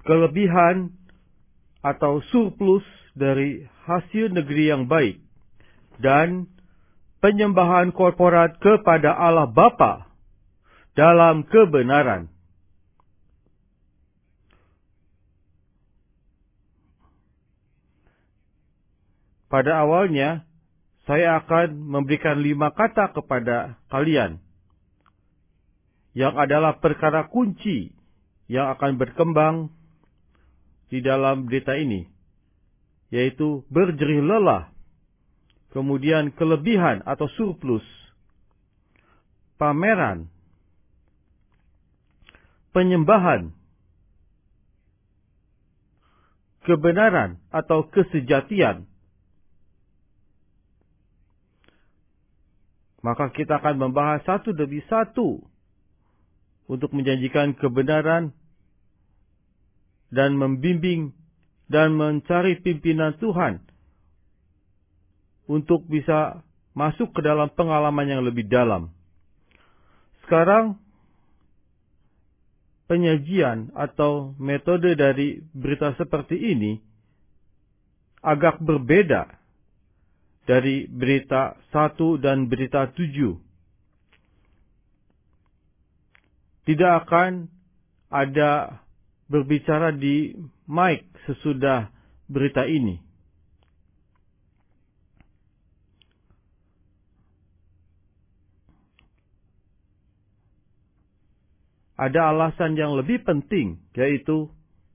kelebihan atau surplus dari hasil negeri yang baik, dan penyembahan korporat kepada Allah Bapa dalam kebenaran. Pada awalnya, saya akan memberikan 5 kata kepada kalian, yang adalah perkara kunci yang akan berkembang di dalam berita ini, yaitu berjerih lelah, kemudian kelebihan atau surplus, pameran, penyembahan, kebenaran atau kesejatian. Maka kita akan membahas satu demi satu untuk menjanjikan kebenaran dan membimbing dan mencari pimpinan Tuhan untuk bisa masuk ke dalam pengalaman yang lebih dalam. Sekarang, penyajian atau metode dari berita seperti ini agak berbeda dari berita 1 dan berita 7. Tidak akan ada berbicara di mic sesudah berita ini. Ada alasan yang lebih penting, yaitu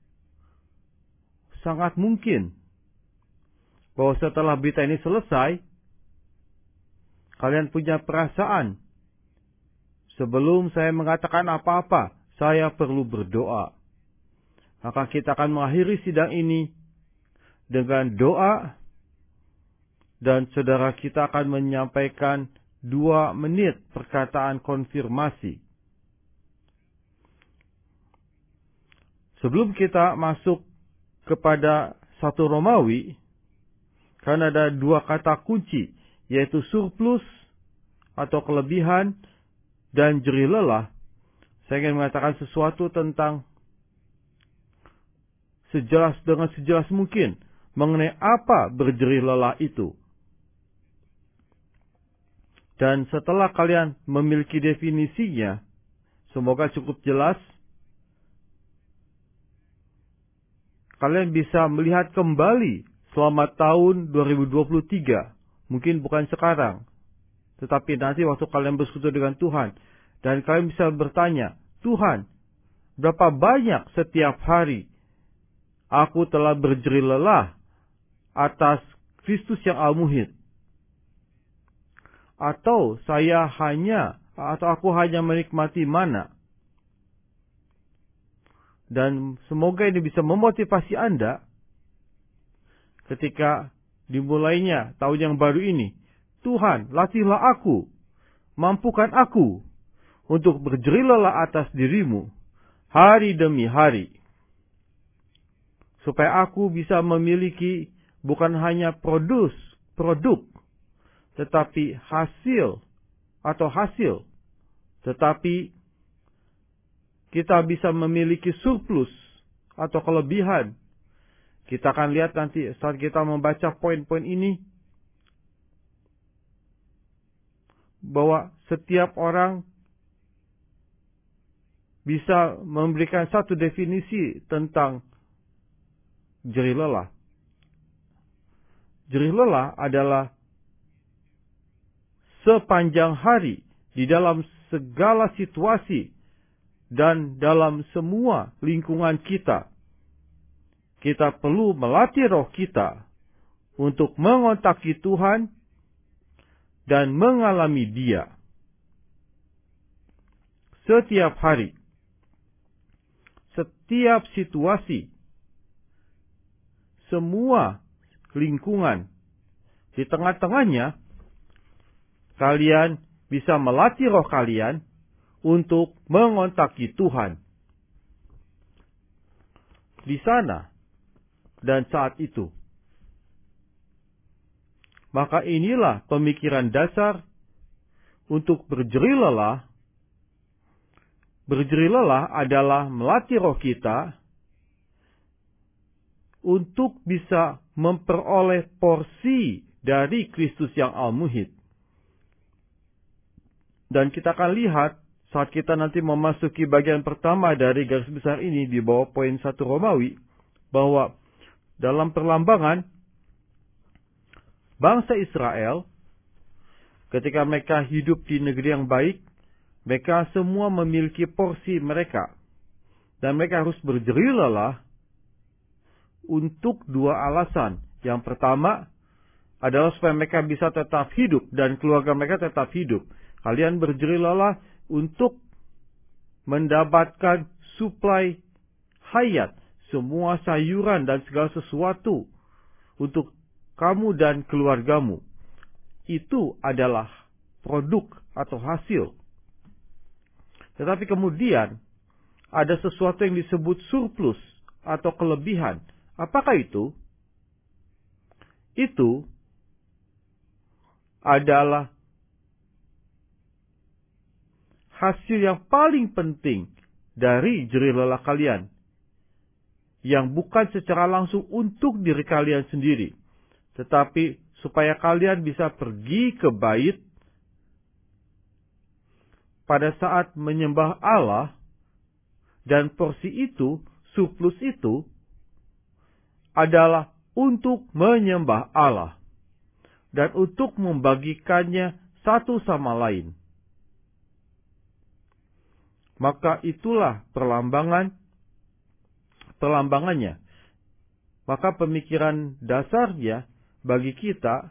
sangat mungkin bahwa setelah berita ini selesai, kalian punya perasaan, sebelum saya mengatakan apa-apa, saya perlu berdoa. Maka kita akan mengakhiri sidang ini dengan doa, dan saudara kita akan menyampaikan 2 menit perkataan konfirmasi. Sebelum kita masuk kepada 1 Romawi, karena ada 2 kata kunci, yaitu surplus atau kelebihan dan jerih lelah, saya ingin mengatakan sesuatu tentang dengan sejelas mungkin mengenai apa berjerih lelah itu. Dan setelah kalian memiliki definisinya, semoga cukup jelas, kalian bisa melihat kembali selama tahun 2023. Mungkin bukan sekarang, tetapi nanti waktu kalian bersekutu dengan Tuhan. Dan kalian bisa bertanya, Tuhan, berapa banyak setiap hari aku telah berjerih lelah atas Kristus yang al-muhid? Atau aku hanya menikmati mana? Dan semoga ini bisa memotivasi Anda ketika dimulainya tahun yang baru ini. Tuhan, latihlah aku, mampukan aku untuk berjerih lelah atas dirimu hari demi hari, supaya aku bisa memiliki bukan hanya produk, tetapi hasil, tetapi kita bisa memiliki surplus atau kelebihan. Kita akan lihat nanti saat kita membaca poin-poin ini, bahwa setiap orang bisa memberikan satu definisi tentang jerih lelah. Jerih lelah adalah sepanjang hari di dalam segala situasi dan dalam semua lingkungan kita. Kita perlu melatih roh kita untuk mengontaki Tuhan dan mengalami Dia setiap hari, setiap situasi, semua lingkungan. Di tengah-tengahnya, kalian bisa melatih roh kalian untuk mengontaki Tuhan. Di sana dan saat itu. Maka inilah pemikiran dasar untuk berjerih lelah. Berjerih lelah adalah melatih roh kita untuk bisa memperoleh porsi dari Kristus yang al-muhid. Dan kita akan lihat saat kita nanti memasuki bagian pertama dari garis besar ini di bawah poin 1 Romawi, bahwa dalam perlambangan bangsa Israel, ketika mereka hidup di negeri yang baik, mereka semua memiliki porsi mereka. Dan mereka harus berjerih lelah untuk dua alasan. Yang pertama adalah supaya mereka bisa tetap hidup dan keluarga mereka tetap hidup. Kalian berjerih lelah untuk mendapatkan suplai hayat, semua sayuran dan segala sesuatu untuk kamu dan keluargamu. Itu adalah produk atau hasil. Tetapi kemudian ada sesuatu yang disebut surplus atau kelebihan. Apakah itu? Itu adalah hasil yang paling penting dari jerih lelah kalian, yang bukan secara langsung untuk diri kalian sendiri, tetapi supaya kalian bisa pergi ke bait pada saat menyembah Allah, dan porsi itu, surplus itu, adalah untuk menyembah Allah dan untuk membagikannya satu sama lain. Maka itulah perlambangannya. Maka pemikiran dasarnya bagi kita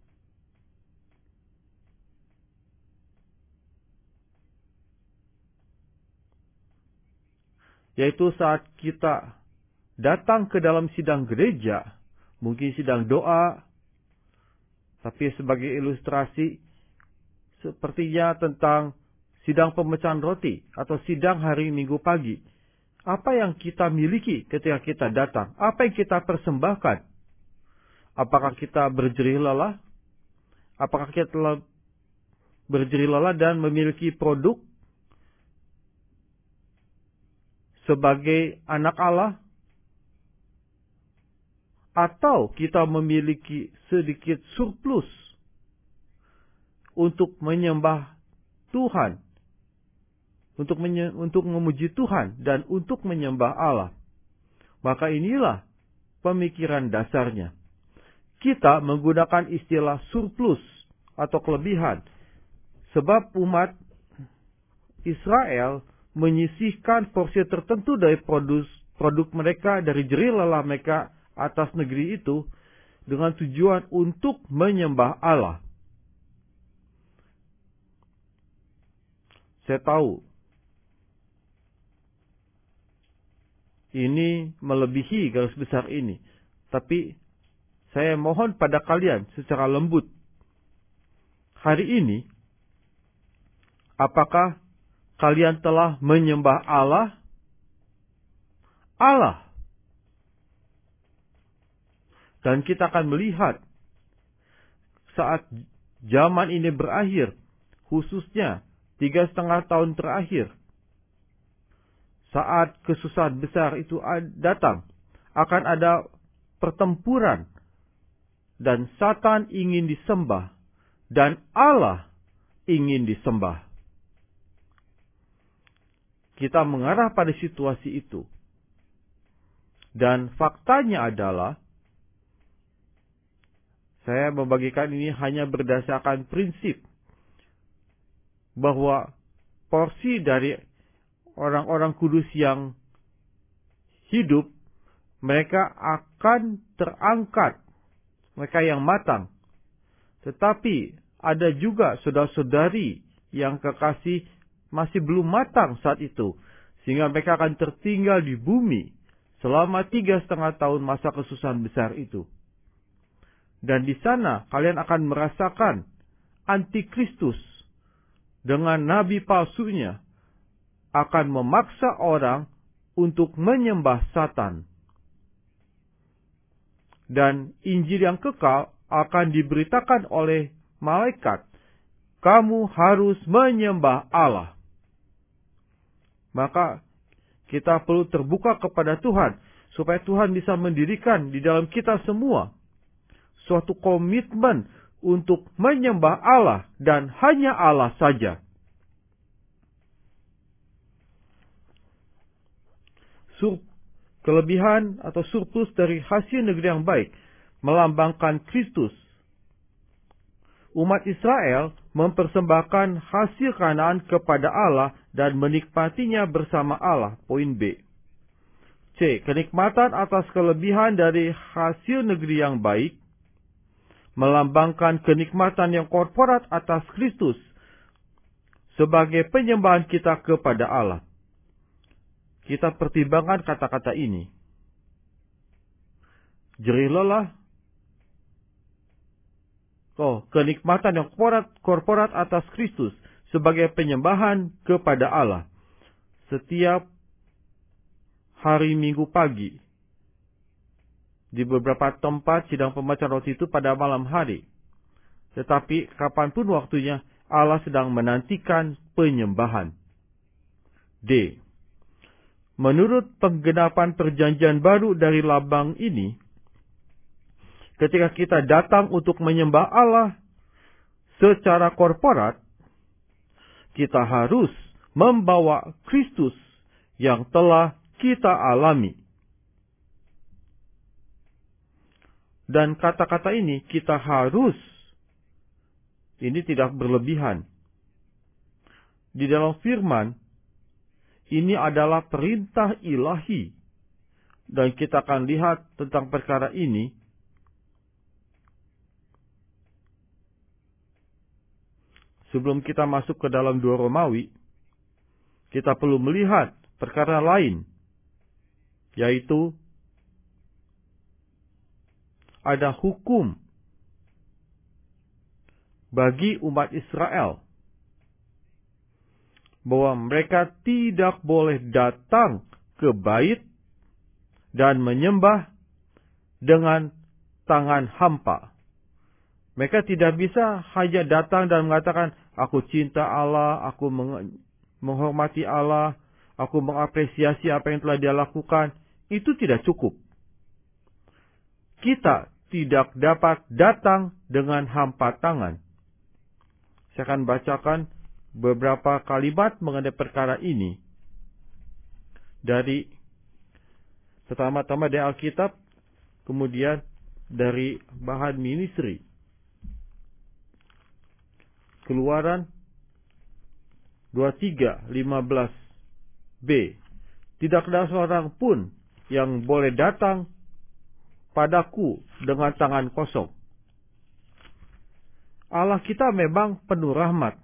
yaitu saat kita datang ke dalam sidang gereja, mungkin sidang doa, tapi sebagai ilustrasi sepertinya tentang sidang pemecahan roti atau sidang hari Minggu pagi. Apa yang kita miliki ketika kita datang? Apa yang kita persembahkan? Apakah kita berjerih lelah? Apakah kita telah berjerih lelah dan memiliki produk sebagai anak Allah? Atau kita memiliki sedikit surplus untuk menyembah Tuhan, untuk memuji Tuhan dan untuk menyembah Allah? Maka inilah pemikiran dasarnya. Kita menggunakan istilah surplus atau kelebihan, sebab umat Israel menyisihkan porsi tertentu dari produk mereka, dari jerih lelah mereka atas negeri itu, dengan tujuan untuk menyembah Allah. Saya tahu ini melebihi garis besar ini, tapi saya mohon pada kalian secara lembut, hari ini, apakah kalian telah menyembah Allah? Allah. Dan kita akan melihat saat zaman ini berakhir, khususnya 3,5 tahun terakhir, saat kesusahan besar itu datang, akan ada pertempuran, dan Satan ingin disembah, dan Allah ingin disembah. Kita mengarah pada situasi itu. Dan faktanya adalah, saya membagikan ini hanya berdasarkan prinsip bahwa porsi dari orang-orang kudus yang hidup, mereka akan terangkat, mereka yang matang. Tetapi ada juga saudara-saudari yang kekasih masih belum matang saat itu, sehingga mereka akan tertinggal di bumi selama 3,5 tahun masa kesusahan besar itu. Dan di sana kalian akan merasakan antikristus dengan nabi palsunya akan memaksa orang untuk menyembah Satan. Dan Injil yang kekal akan diberitakan oleh malaikat. Kamu harus menyembah Allah. Maka kita perlu terbuka kepada Tuhan, supaya Tuhan bisa mendirikan di dalam kita semua suatu komitmen untuk menyembah Allah dan hanya Allah saja. Kelebihan atau surplus dari hasil negeri yang baik melambangkan Kristus. Umat Israel mempersembahkan hasil Kanaan kepada Allah dan menikmatinya bersama Allah. Poin B. C. Kenikmatan atas kelebihan dari hasil negeri yang baik melambangkan kenikmatan yang korporat atas Kristus sebagai penyembahan kita kepada Allah. Kita pertimbangkan kata-kata ini. Jerilah kenikmatan yang korporat atas Kristus sebagai penyembahan kepada Allah setiap hari Minggu pagi. Di beberapa tempat sidang pembacaan roti itu pada malam hari. Tetapi kapanpun waktunya Allah sedang menantikan penyembahan. D. Menurut penggenapan perjanjian baru dari lambang ini, ketika kita datang untuk menyembah Allah secara korporat, kita harus membawa Kristus yang telah kita alami. Dan kata-kata ini kita harus, ini tidak berlebihan. Di dalam firman, ini adalah perintah ilahi. Dan kita akan lihat tentang perkara ini sebelum kita masuk ke dalam 2 Romawi. Kita perlu melihat perkara lain, yaitu ada hukum bagi umat Israel bahwa mereka tidak boleh datang ke bait dan menyembah dengan tangan hampa. Mereka tidak bisa hanya datang dan mengatakan, aku cinta Allah, aku menghormati Allah, aku mengapresiasi apa yang telah Dia lakukan. Itu tidak cukup. Kita tidak dapat datang dengan hampa tangan. Saya akan bacakan beberapa kalimat mengenai perkara ini. Dari pertama-tama dari Alkitab, kemudian dari bahan ministry. Keluaran 23:15b. Tidak ada seorang pun yang boleh datang padaku dengan tangan kosong. Allah kita memang penuh rahmat.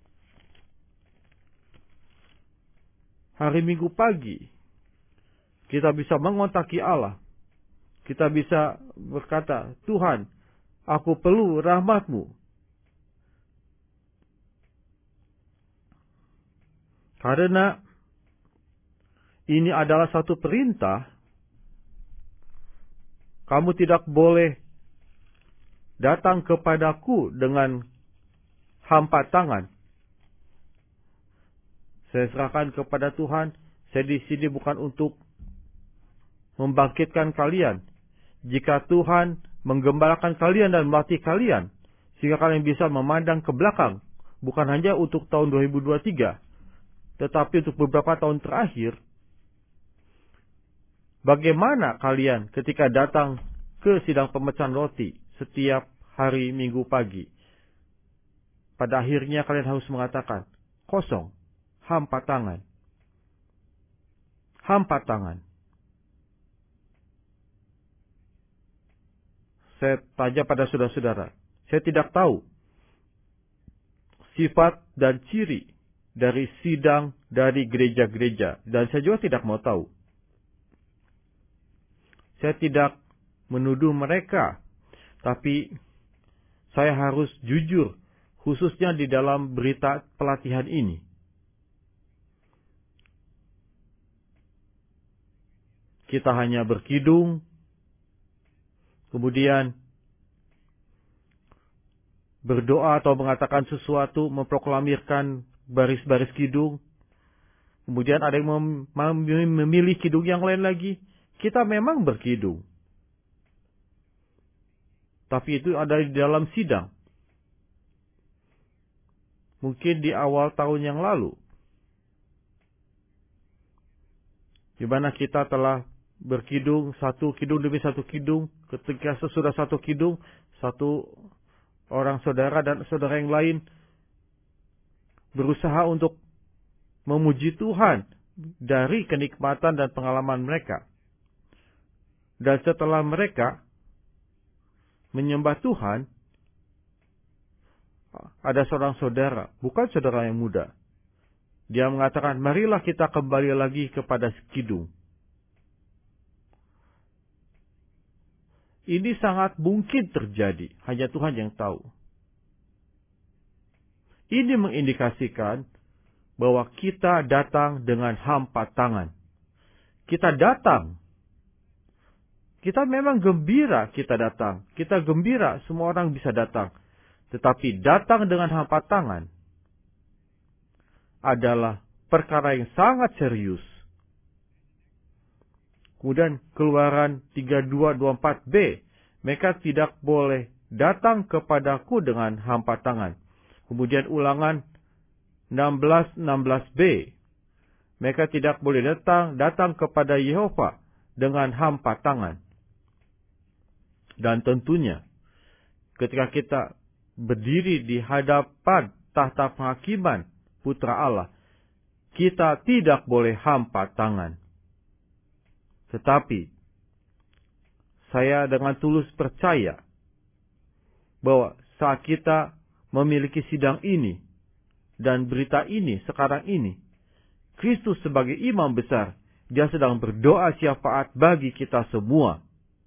Hari Minggu pagi, kita bisa mengontaki Allah. Kita bisa berkata, Tuhan, aku perlu rahmat-Mu. Karena ini adalah satu perintah, kamu tidak boleh datang kepadaku dengan hampa tangan. Saya serahkan kepada Tuhan. Saya di sini bukan untuk membangkitkan kalian. Jika Tuhan menggembalakan kalian dan melatih kalian, sehingga kalian bisa memandang ke belakang, bukan hanya untuk tahun 2023, tetapi untuk beberapa tahun terakhir, bagaimana kalian ketika datang ke sidang pemecahan roti setiap hari Minggu pagi? Pada akhirnya kalian harus mengatakan, kosong. Hampa tangan. Hampa tangan. Saya tanya pada saudara-saudara. Saya tidak tahu sifat dan ciri dari sidang dari gereja-gereja. Dan saya juga tidak mau tahu. Saya tidak menuduh mereka. Tapi saya harus jujur. Khususnya di dalam berita pelatihan ini. Kita hanya berkidung, kemudian berdoa atau mengatakan sesuatu, memproklamirkan baris-baris kidung. Kemudian ada yang memilih kidung yang lain lagi. kita memang berkidung. Tapi itu ada di dalam sidang. Mungkin di awal tahun yang lalu. Di mana kita telah berkidung, satu kidung demi satu kidung. Ketika sesudah satu kidung, satu orang saudara dan saudara yang lain berusaha untuk memuji Tuhan dari kenikmatan dan pengalaman mereka. Dan setelah mereka menyembah Tuhan, ada seorang saudara, bukan saudara yang muda. Dia mengatakan, marilah kita kembali lagi kepada kidung. Ini sangat mungkin terjadi, hanya Tuhan yang tahu. Ini mengindikasikan bahwa kita datang dengan hampa tangan. Kita datang. Kita memang gembira kita datang. Kita gembira semua orang bisa datang. Tetapi datang dengan hampa tangan adalah perkara yang sangat serius. Kemudian Keluaran 32:24b, mereka tidak boleh datang kepadaku dengan hampa tangan. Kemudian Ulangan 16:16b, mereka tidak boleh datang kepada Yehova dengan hampa tangan. Dan tentunya ketika kita berdiri di hadapan tahta penghakiman Putra Allah, kita tidak boleh hampa tangan. Tetapi saya dengan tulus percaya bahwa saat kita memiliki sidang ini dan berita ini sekarang ini, Kristus sebagai imam besar, dia sedang berdoa syafaat bagi kita semua.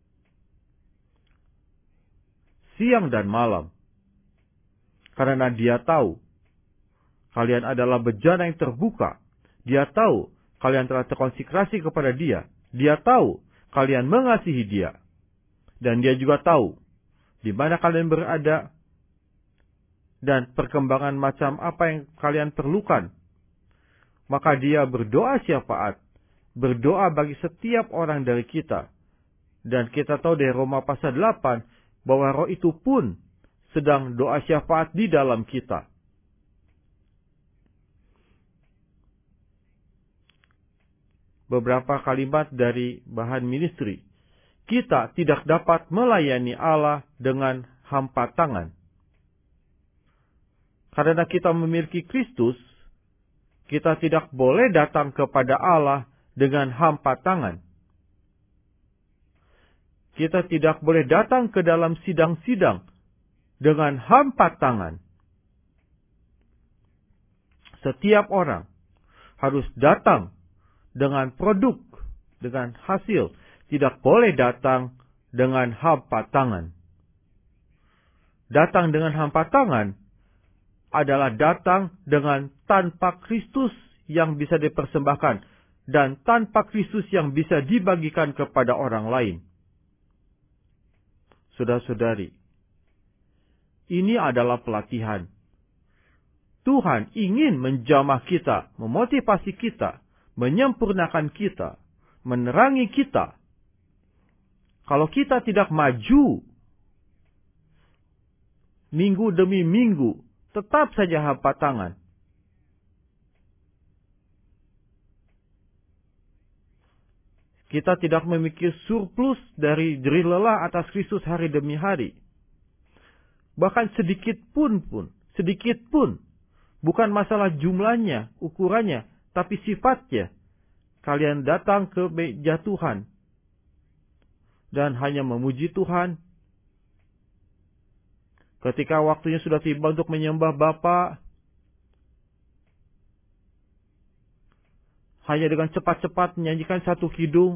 Siang dan malam. Karena dia tahu kalian adalah bejana yang terbuka. Dia tahu kalian telah terkonsekrasi kepada dia. Dia tahu kalian mengasihi dia. Dan dia juga tahu di mana kalian berada dan perkembangan macam apa yang kalian perlukan. Maka dia berdoa syafaat. Berdoa bagi setiap orang dari kita. Dan kita tahu dari Roma pasal 8 bahwa roh itu pun sedang doa syafaat di dalam kita. Beberapa kalimat dari bahan ministry. Kita tidak dapat melayani Allah dengan hampa tangan. Karena kita memiliki Kristus, kita tidak boleh datang kepada Allah dengan hampa tangan. Kita tidak boleh datang ke dalam sidang-sidang dengan hampa tangan. Setiap orang harus datang dengan produk, dengan hasil. Tidak boleh datang dengan hampa tangan. Datang dengan hampa tangan adalah datang dengan tanpa Kristus yang bisa dipersembahkan dan tanpa Kristus yang bisa dibagikan kepada orang lain. Saudara-saudari, ini adalah pelatihan. Tuhan ingin menjamah kita, memotivasi kita, menyempurnakan kita, menerangi kita. Kalau kita tidak maju, minggu demi minggu, tetap saja hampa tangan. Kita tidak memiliki surplus dari jerih lelah atas Kristus hari demi hari. Bahkan sedikit pun, bukan masalah jumlahnya, ukurannya, tapi sifatnya. Kalian datang ke meja Tuhan dan hanya memuji Tuhan. Ketika waktunya sudah tiba untuk menyembah Bapa, hanya dengan cepat-cepat menyanyikan satu kidung.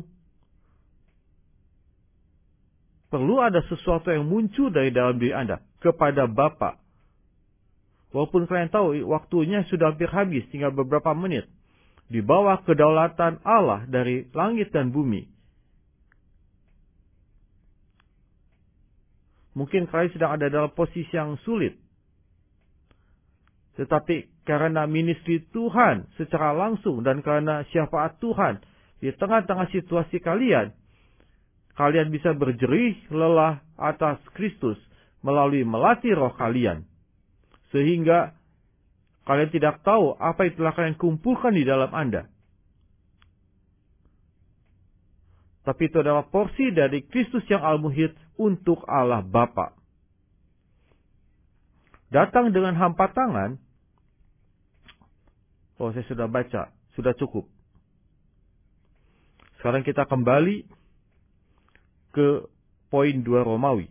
Perlu ada sesuatu yang muncul dari dalam diri Anda kepada Bapa. Walaupun kalian tahu waktunya sudah hampir habis, tinggal beberapa menit. Di bawah kedaulatan Allah dari langit dan bumi. Mungkin kalian sedang ada dalam posisi yang sulit. Tetapi karena ministry Tuhan secara langsung dan karena syafaat Tuhan di tengah-tengah situasi kalian, kalian bisa berjerih lelah atas Kristus melalui melatih roh kalian. Sehingga kalian tidak tahu apa yang telah kalian kumpulkan di dalam Anda. Tapi itu adalah porsi dari Kristus yang al-muhid untuk Allah Bapa. Datang dengan hampa tangan. Oh, saya sudah baca. Sudah cukup. Sekarang kita kembali ke poin 2 Romawi.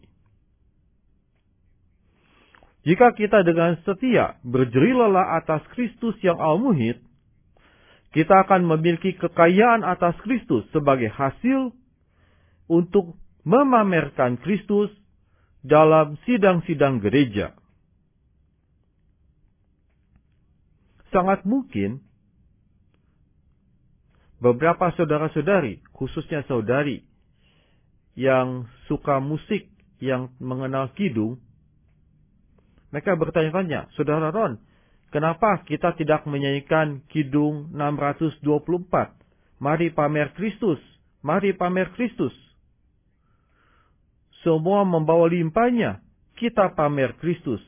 Jika kita dengan setia berjerih lelah atas Kristus yang al-muhid, kita akan memiliki kekayaan atas Kristus sebagai hasil untuk memamerkan Kristus dalam sidang-sidang gereja. Sangat mungkin beberapa saudara-saudari, khususnya saudari yang suka musik, yang mengenal kidung, mereka bertanya-tanya, Saudara Ron, kenapa kita tidak menyanyikan kidung 624? Mari pamer Kristus, mari pamer Kristus. Semua membawa limpahnya, kita pamer Kristus.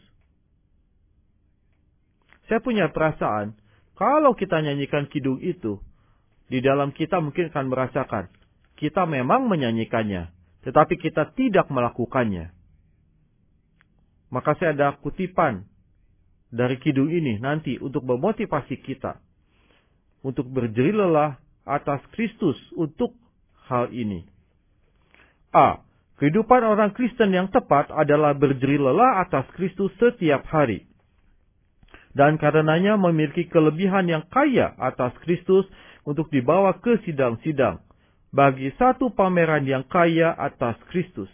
Saya punya perasaan, kalau kita nyanyikan kidung itu, di dalam kita mungkin akan merasakan, kita memang menyanyikannya, tetapi kita tidak melakukannya. Maka saya ada kutipan dari kidung ini nanti untuk memotivasi kita untuk berjerih lelah atas Kristus untuk hal ini. A. Kehidupan orang Kristen yang tepat adalah berjerih lelah atas Kristus setiap hari. Dan karenanya memiliki kelebihan yang kaya atas Kristus untuk dibawa ke sidang-sidang bagi satu pameran yang kaya atas Kristus.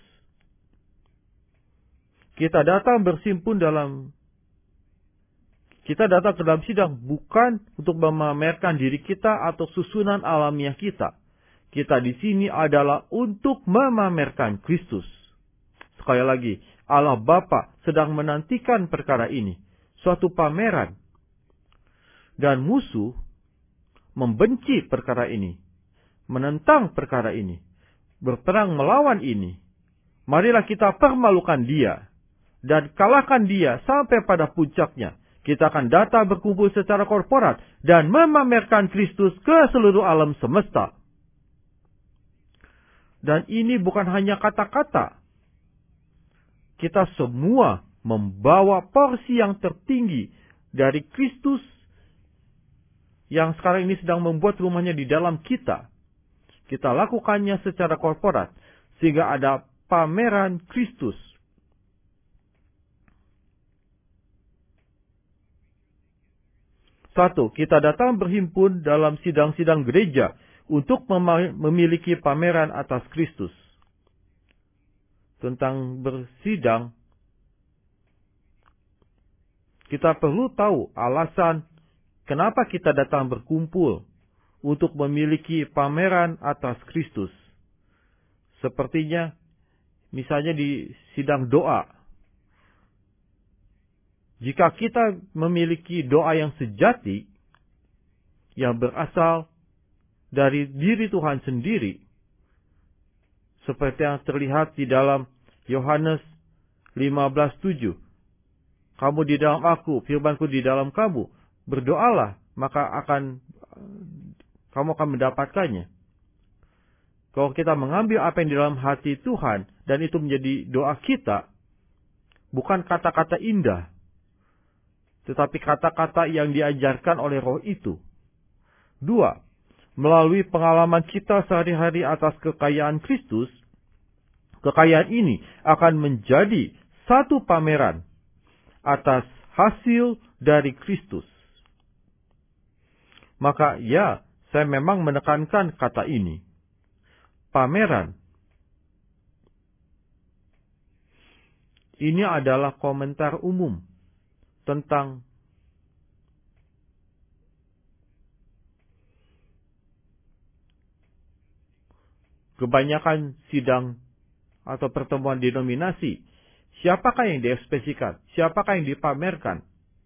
Kita datang ke dalam sidang bukan untuk memamerkan diri kita atau susunan alamiah kita. Kita di sini adalah untuk memamerkan Kristus. Sekali lagi, Allah Bapa sedang menantikan perkara ini. Suatu pameran. Dan musuh membenci perkara ini. Menentang perkara ini. Berperang melawan ini. Marilah kita permalukan dia. Dan kalahkan dia sampai pada puncaknya. Kita akan datang berkumpul secara korporat. Dan memamerkan Kristus ke seluruh alam semesta. Dan ini bukan hanya kata-kata. Kita semua membawa porsi yang tertinggi dari Kristus. Yang sekarang ini sedang membuat rumahnya di dalam kita. Kita lakukannya secara korporat. Sehingga ada pameran Kristus. Satu, kita datang berhimpun dalam sidang-sidang gereja untuk memiliki pameran atas Kristus. Tentang bersidang, kita perlu tahu alasan kenapa kita datang berkumpul untuk memiliki pameran atas Kristus. Sepertinya, misalnya di sidang doa. Jika kita memiliki doa yang sejati, yang berasal dari diri Tuhan sendiri, seperti yang terlihat di dalam Yohanes 15:7. Kamu di dalam aku, firmanku di dalam kamu. Berdoalah, maka kamu akan mendapatkannya. Kalau kita mengambil apa yang di dalam hati Tuhan, dan itu menjadi doa kita, bukan kata-kata indah, tetapi kata-kata yang diajarkan oleh roh itu. 2. Melalui pengalaman kita sehari-hari atas kekayaan Kristus, kekayaan ini akan menjadi satu pameran atas hasil dari Kristus. Maka ya, saya memang menekankan kata ini. Pameran. Ini adalah komentar umum tentang kebanyakan sidang atau pertemuan denominasi. Siapakah yang diekspresikan? Siapakah yang dipamerkan?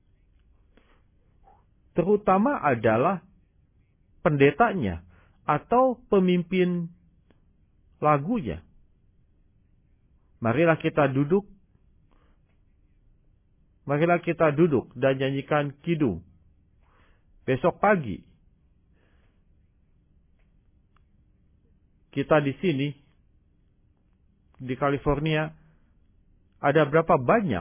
Terutama adalah pendetanya atau pemimpin lagunya. Marilah kita duduk. Marilah kita duduk dan nyanyikan kidung. Besok pagi kita di sini di California ada berapa banyak?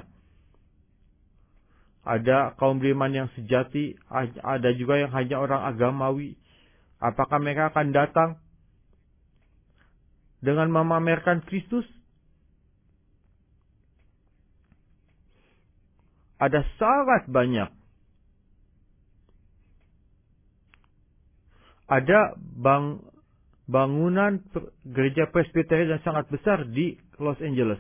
Ada kaum beriman yang sejati, ada juga yang hanya orang agamawi. Apakah mereka akan datang dengan memamerkan Kristus? Ada sangat banyak. Ada bangunan gereja Presbyterian yang sangat besar di Los Angeles.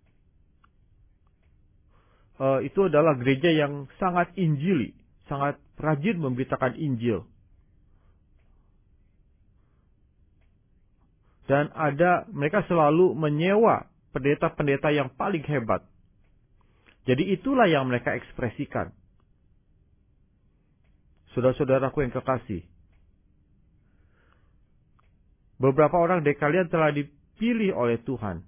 Itu adalah gereja yang sangat injili, sangat rajin memberitakan Injil. Dan mereka selalu menyewa pendeta-pendeta yang paling hebat. Jadi itulah yang mereka ekspresikan. Saudara-saudaraku yang kekasih, beberapa orang dari kalian telah dipilih oleh Tuhan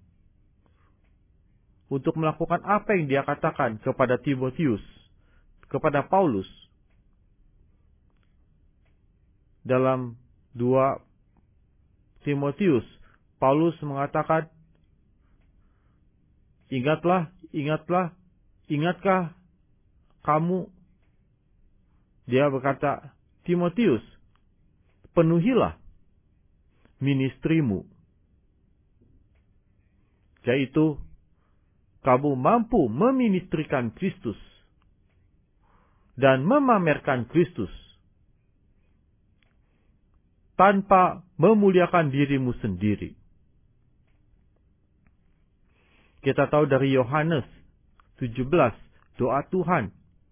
untuk melakukan apa yang dia katakan kepada Timotius, kepada Paulus. Dalam 2 Timotius, Paulus mengatakan, ingatkah kamu? Dia berkata, Timotius, penuhilah ministrimu, yaitu kamu mampu meministrikan Kristus dan memamerkan Kristus tanpa memuliakan dirimu sendiri. Kita tahu dari Yohanes 17, doa Tuhan.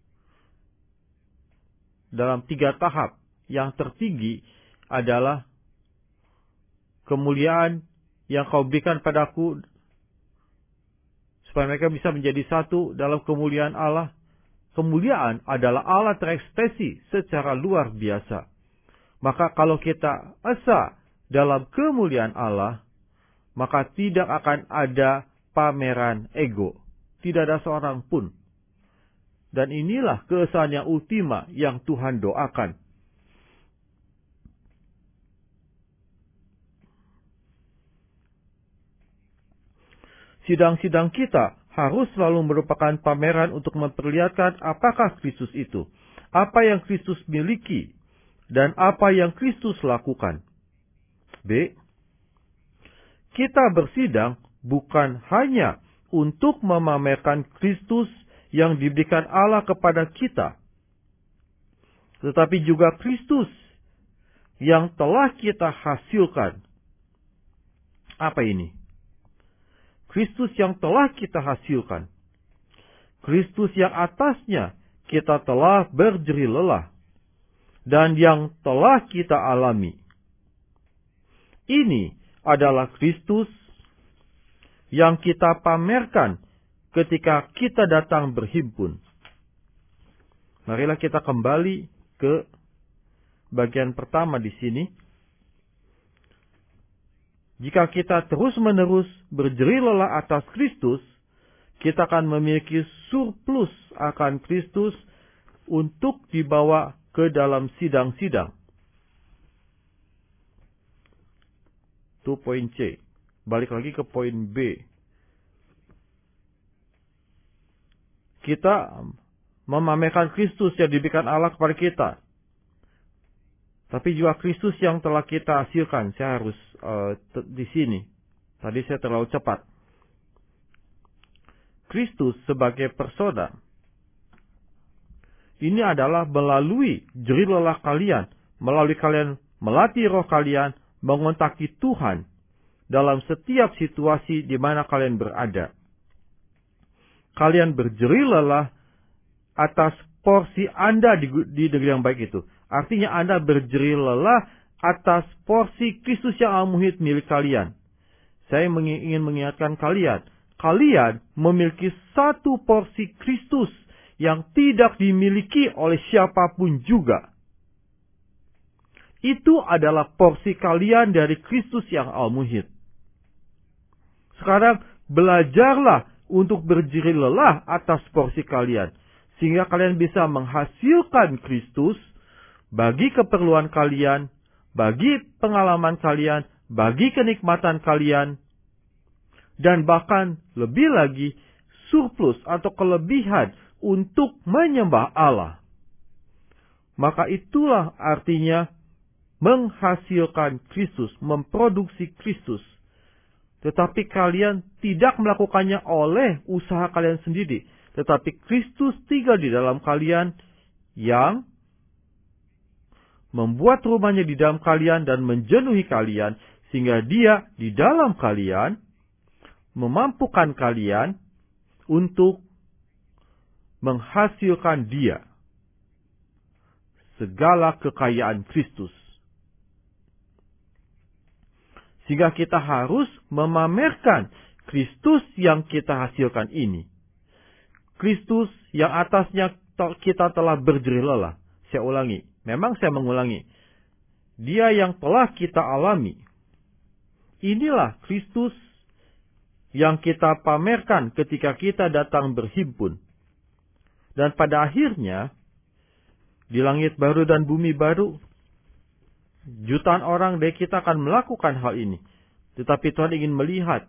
Dalam 3 tahap, yang tertinggi adalah kemuliaan yang kau berikan padaku, supaya mereka bisa menjadi satu dalam kemuliaan Allah. Kemuliaan adalah Allah terekspresi secara luar biasa. Maka kalau kita esa dalam kemuliaan Allah, maka tidak akan ada pameran ego. Tidak ada seorang pun. Dan inilah keesaan yang ultima yang Tuhan doakan. Sidang-sidang kita harus selalu merupakan pameran untuk memperlihatkan apakah Kristus itu, apa yang Kristus miliki, dan apa yang Kristus lakukan. B. Kita bersidang bukan hanya untuk memamerkan Kristus yang diberikan Allah kepada kita, tetapi juga Kristus yang telah kita hasilkan. Apa ini? Kristus yang telah kita hasilkan. Kristus yang atasnya kita telah berjerih lelah. Dan yang telah kita alami. Ini adalah Kristus yang kita pamerkan ketika kita datang berhimpun. Marilah kita kembali ke bagian pertama di sini. Jika kita terus-menerus berjerih lelah atas Kristus, kita akan memiliki surplus akan Kristus untuk dibawa ke dalam sidang-sidang. Itu poin C. Balik lagi ke poin B. Kita memamerkan Kristus yang diberikan Allah kepada kita. Tapi juga Kristus yang telah kita hasilkan. Saya harus di sini. Tadi saya terlalu cepat. Kristus sebagai persona. Ini adalah melalui jerih lelah kalian. Melalui kalian melatih roh kalian. Mengontaki Tuhan. Dalam setiap situasi di mana kalian berada. Kalian berjerih lelah atas porsi Anda di negeri yang baik itu. Artinya Anda berjerih lelah atas porsi Kristus yang al-muhid milik kalian. Saya ingin mengingatkan kalian. Kalian memiliki satu porsi Kristus yang tidak dimiliki oleh siapapun juga. Itu adalah porsi kalian dari Kristus yang al-muhid. Sekarang belajarlah untuk berjerih lelah atas porsi kalian, sehingga kalian bisa menghasilkan Kristus bagi keperluan kalian, bagi pengalaman kalian, bagi kenikmatan kalian, dan bahkan lebih lagi surplus atau kelebihan untuk menyembah Allah. Maka itulah artinya menghasilkan Kristus, memproduksi Kristus. Tetapi kalian tidak melakukannya oleh usaha kalian sendiri. Tetapi Kristus tinggal di dalam kalian yang membuat rumahnya di dalam kalian dan menjenuhi kalian. Sehingga dia di dalam kalian memampukan kalian untuk menghasilkan dia. Segala kekayaan Kristus. Sehingga kita harus memamerkan Kristus yang kita hasilkan ini. Kristus yang atasnya kita telah berjerih lelah. Saya ulangi. Memang saya mengulangi. Dia yang telah kita alami. Inilah Kristus yang kita pamerkan ketika kita datang berhimpun. Dan pada akhirnya, di langit baru dan bumi baru, jutaan orang dari kita akan melakukan hal ini. Tetapi Tuhan ingin melihat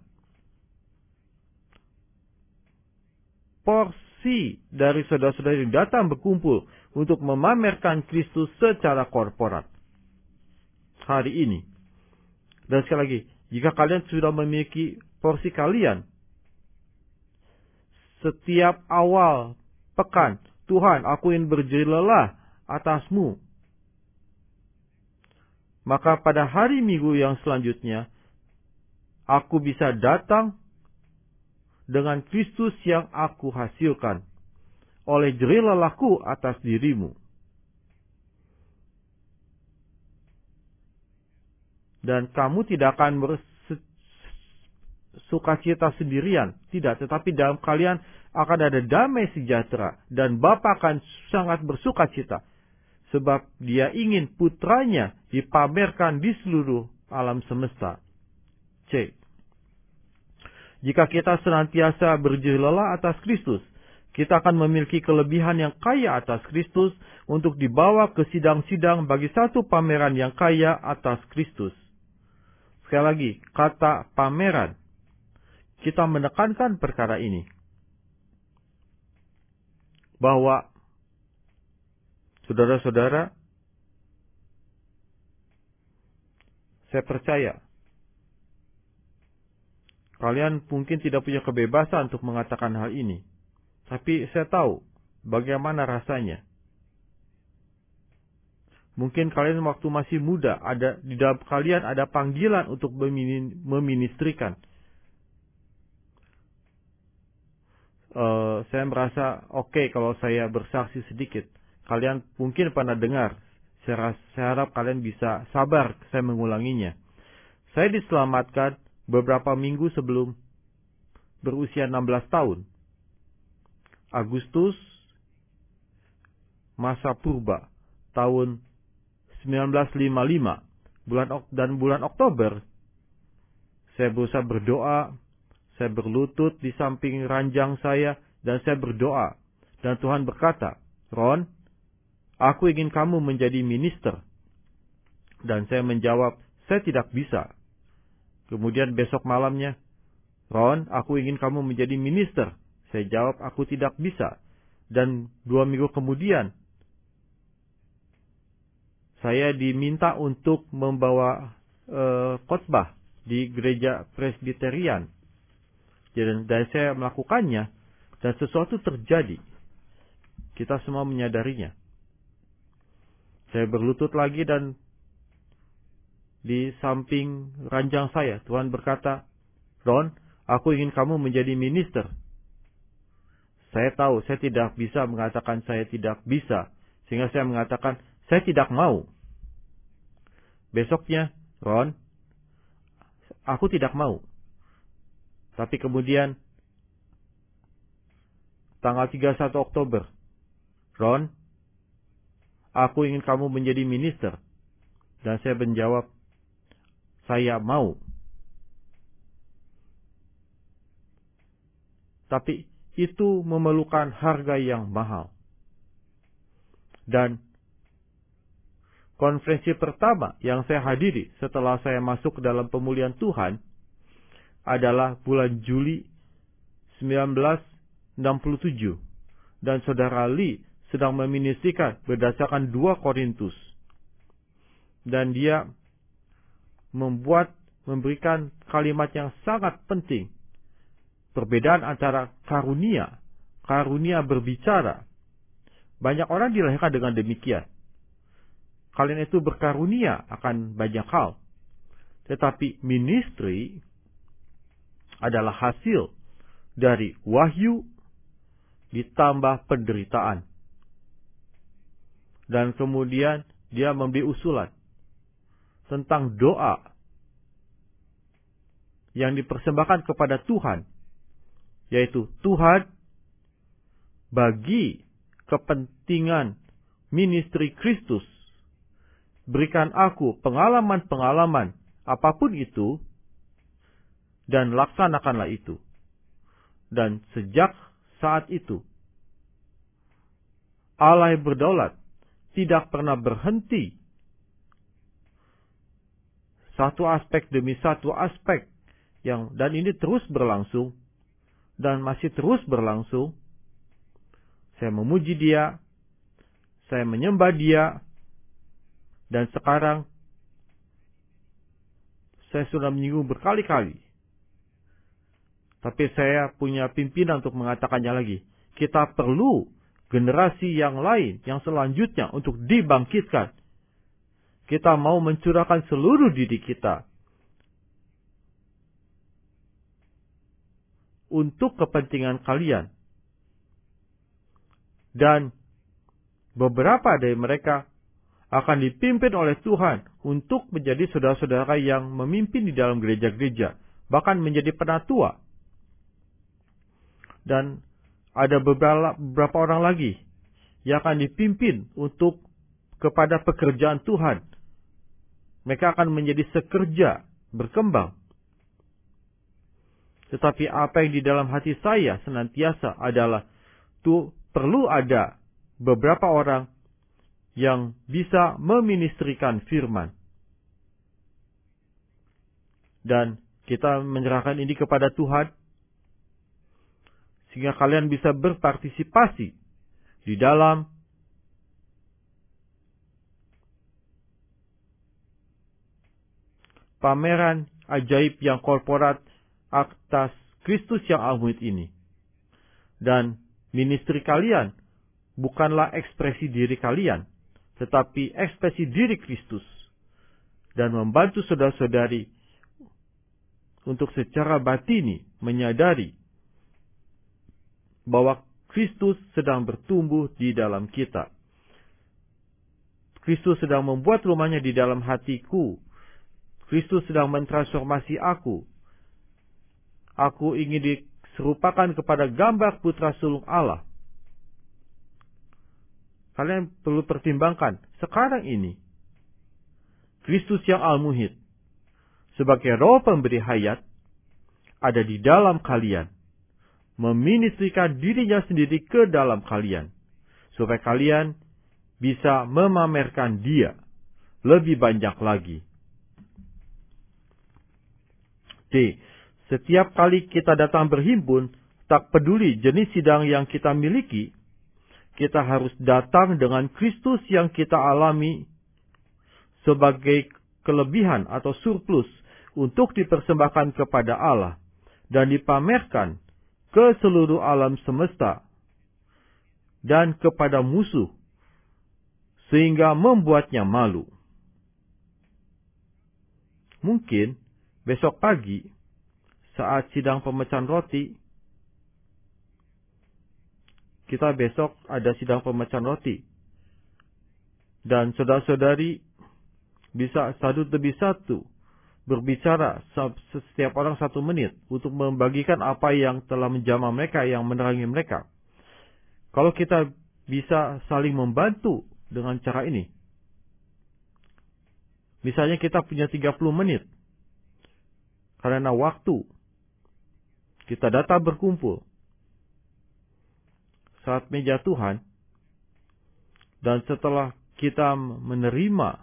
porsi dari saudara-saudara yang datang berkumpul untuk memamerkan Kristus secara korporat hari ini. Dan sekali lagi, jika kalian sudah memiliki porsi kalian, setiap awal pekan, Tuhan, aku ingin berjerih lelah atasmu. Maka pada hari Minggu yang selanjutnya, aku bisa datang dengan Kristus yang aku hasilkan oleh jerih lelahku atas dirimu. Dan kamu tidak akan bersukacita sendirian. Tidak, tetapi dalam kalian akan ada damai sejahtera. Dan Bapa akan sangat bersukacita. Sebab dia ingin putranya dipamerkan di seluruh alam semesta. C. Jika kita senantiasa berjerih lelah atas Kristus, kita akan memiliki kelebihan yang kaya atas Kristus untuk dibawa ke sidang-sidang bagi satu pameran yang kaya atas Kristus. Sekali lagi, kata pameran. Kita menekankan perkara ini. Bahwa saudara-saudara, saya percaya kalian mungkin tidak punya kebebasan untuk mengatakan hal ini. Tapi saya tahu bagaimana rasanya. Mungkin kalian waktu masih muda, ada di dalam kalian ada panggilan untuk meministrikan. Saya merasa oke kalau saya bersaksi sedikit. Kalian mungkin pernah dengar. Saya harap kalian bisa sabar saya mengulanginya. Saya diselamatkan beberapa minggu sebelum berusia 16 tahun. Agustus masa purba tahun 1955. Bulan Oktober saya berusaha berdoa. Saya berlutut di samping ranjang saya dan saya berdoa. Dan Tuhan berkata, Ron, aku ingin kamu menjadi minister. Dan saya menjawab, saya tidak bisa. Kemudian besok malamnya, Ron, aku ingin kamu menjadi minister. Saya jawab, aku tidak bisa. Dan 2 minggu kemudian, saya diminta untuk membawa khotbah di gereja Presbyterian. Dan saya melakukannya, dan sesuatu terjadi. Kita semua menyadarinya. Saya berlutut lagi dan di samping ranjang saya, Tuhan berkata, Ron, aku ingin kamu menjadi minister. Saya tahu, saya tidak bisa mengatakan saya tidak bisa. Sehingga saya mengatakan, saya tidak mau. Besoknya, Ron, aku tidak mau. Tapi kemudian, tanggal 31 Oktober, Ron, aku ingin kamu menjadi minister. Dan saya menjawab, saya mau. tapi itu memerlukan harga yang mahal. Dan konferensi pertama yang saya hadiri setelah saya masuk ke dalam pemulihan Tuhan adalah bulan Juli 1967. Dan saudara Lee sedang meministrikan berdasarkan 2 Korintus. Dan dia memberikan kalimat yang sangat penting. Perbedaan antara karunia berbicara. Banyak orang dilahirkan dengan demikian. Kalian itu berkarunia akan banyak hal. Tetapi ministry adalah hasil dari wahyu ditambah penderitaan. Dan kemudian dia memberi usulan tentang doa yang dipersembahkan kepada Tuhan, yaitu Tuhan, bagi kepentingan ministry Kristus, berikan aku pengalaman-pengalaman apapun itu, dan laksanakanlah itu. Dan sejak saat itu, Allah yang berdaulat tidak pernah berhenti. Satu aspek demi satu aspek, dan ini terus berlangsung, dan masih terus berlangsung. Saya memuji Dia, saya menyembah Dia, dan sekarang saya sudah menyinggung berkali-kali. Tapi saya punya pimpinan untuk mengatakannya lagi. Kita perlu generasi yang lain, yang selanjutnya untuk dibangkitkan. Kita mau mencurahkan seluruh diri kita untuk kepentingan kalian. Dan beberapa dari mereka akan dipimpin oleh Tuhan untuk menjadi saudara-saudara yang memimpin di dalam gereja-gereja, bahkan menjadi penatua. Dan ada beberapa orang lagi yang akan dipimpin untuk kepada pekerjaan Tuhan. Mereka akan menjadi sekerja, berkembang. Tetapi apa yang di dalam hati saya senantiasa adalah perlu ada beberapa orang yang bisa meministrikan firman. Dan kita menyerahkan ini kepada Tuhan, sehingga kalian bisa berpartisipasi di dalam pameran ajaib yang korporat atas Kristus yang al-muhid ini. Dan ministry kalian bukanlah ekspresi diri kalian, tetapi ekspresi diri Kristus. Dan membantu saudara-saudari untuk secara batini menyadari bahwa Kristus sedang bertumbuh di dalam kita. Kristus sedang membuat rumahnya di dalam hatiku. Kristus sedang mentransformasi aku. Aku ingin diserupakan kepada gambar putra sulung Allah. Kalian perlu pertimbangkan sekarang ini. Kristus yang al-muhid sebagai roh pemberi hayat ada di dalam kalian. Meministrikan dirinya sendiri ke dalam kalian. Supaya kalian bisa memamerkan Dia lebih banyak lagi. D. Setiap kali kita datang berhimpun, tak peduli jenis sidang yang kita miliki, kita harus datang dengan Kristus yang kita alami sebagai kelebihan atau surplus untuk dipersembahkan kepada Allah dan dipamerkan ke seluruh alam semesta dan kepada musuh sehingga membuatnya malu. Mungkin besok pagi saat sidang pemecahan roti, kita besok ada sidang pemecahan roti, dan saudara-saudari bisa satu demi satu berbicara setiap orang 1 menit untuk membagikan apa yang telah menjamah mereka, yang menerangi mereka. Kalau kita bisa saling membantu dengan cara ini, misalnya kita punya 30 menit, karena waktu kita datang berkumpul, saat meja Tuhan, dan setelah kita menerima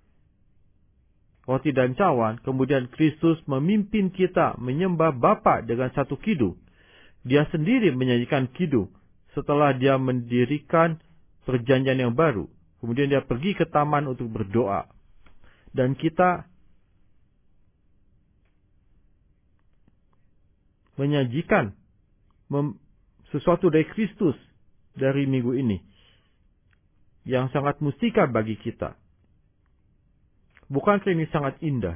roti dan cawan, kemudian Kristus memimpin kita menyembah Bapa dengan satu kidung. Dia sendiri menyanyikan kidung setelah dia mendirikan perjanjian yang baru. Kemudian dia pergi ke taman untuk berdoa. Dan kita menyajikan sesuatu dari Kristus dari minggu ini yang sangat mustika bagi kita. Bukankah ini sangat indah?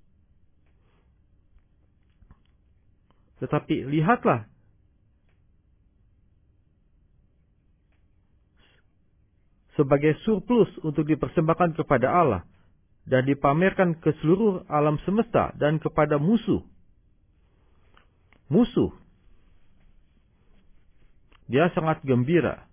Tetapi lihatlah, sebagai surplus untuk dipersembahkan kepada Allah dan dipamerkan ke seluruh alam semesta dan kepada musuh. Musuh. Dia sangat gembira.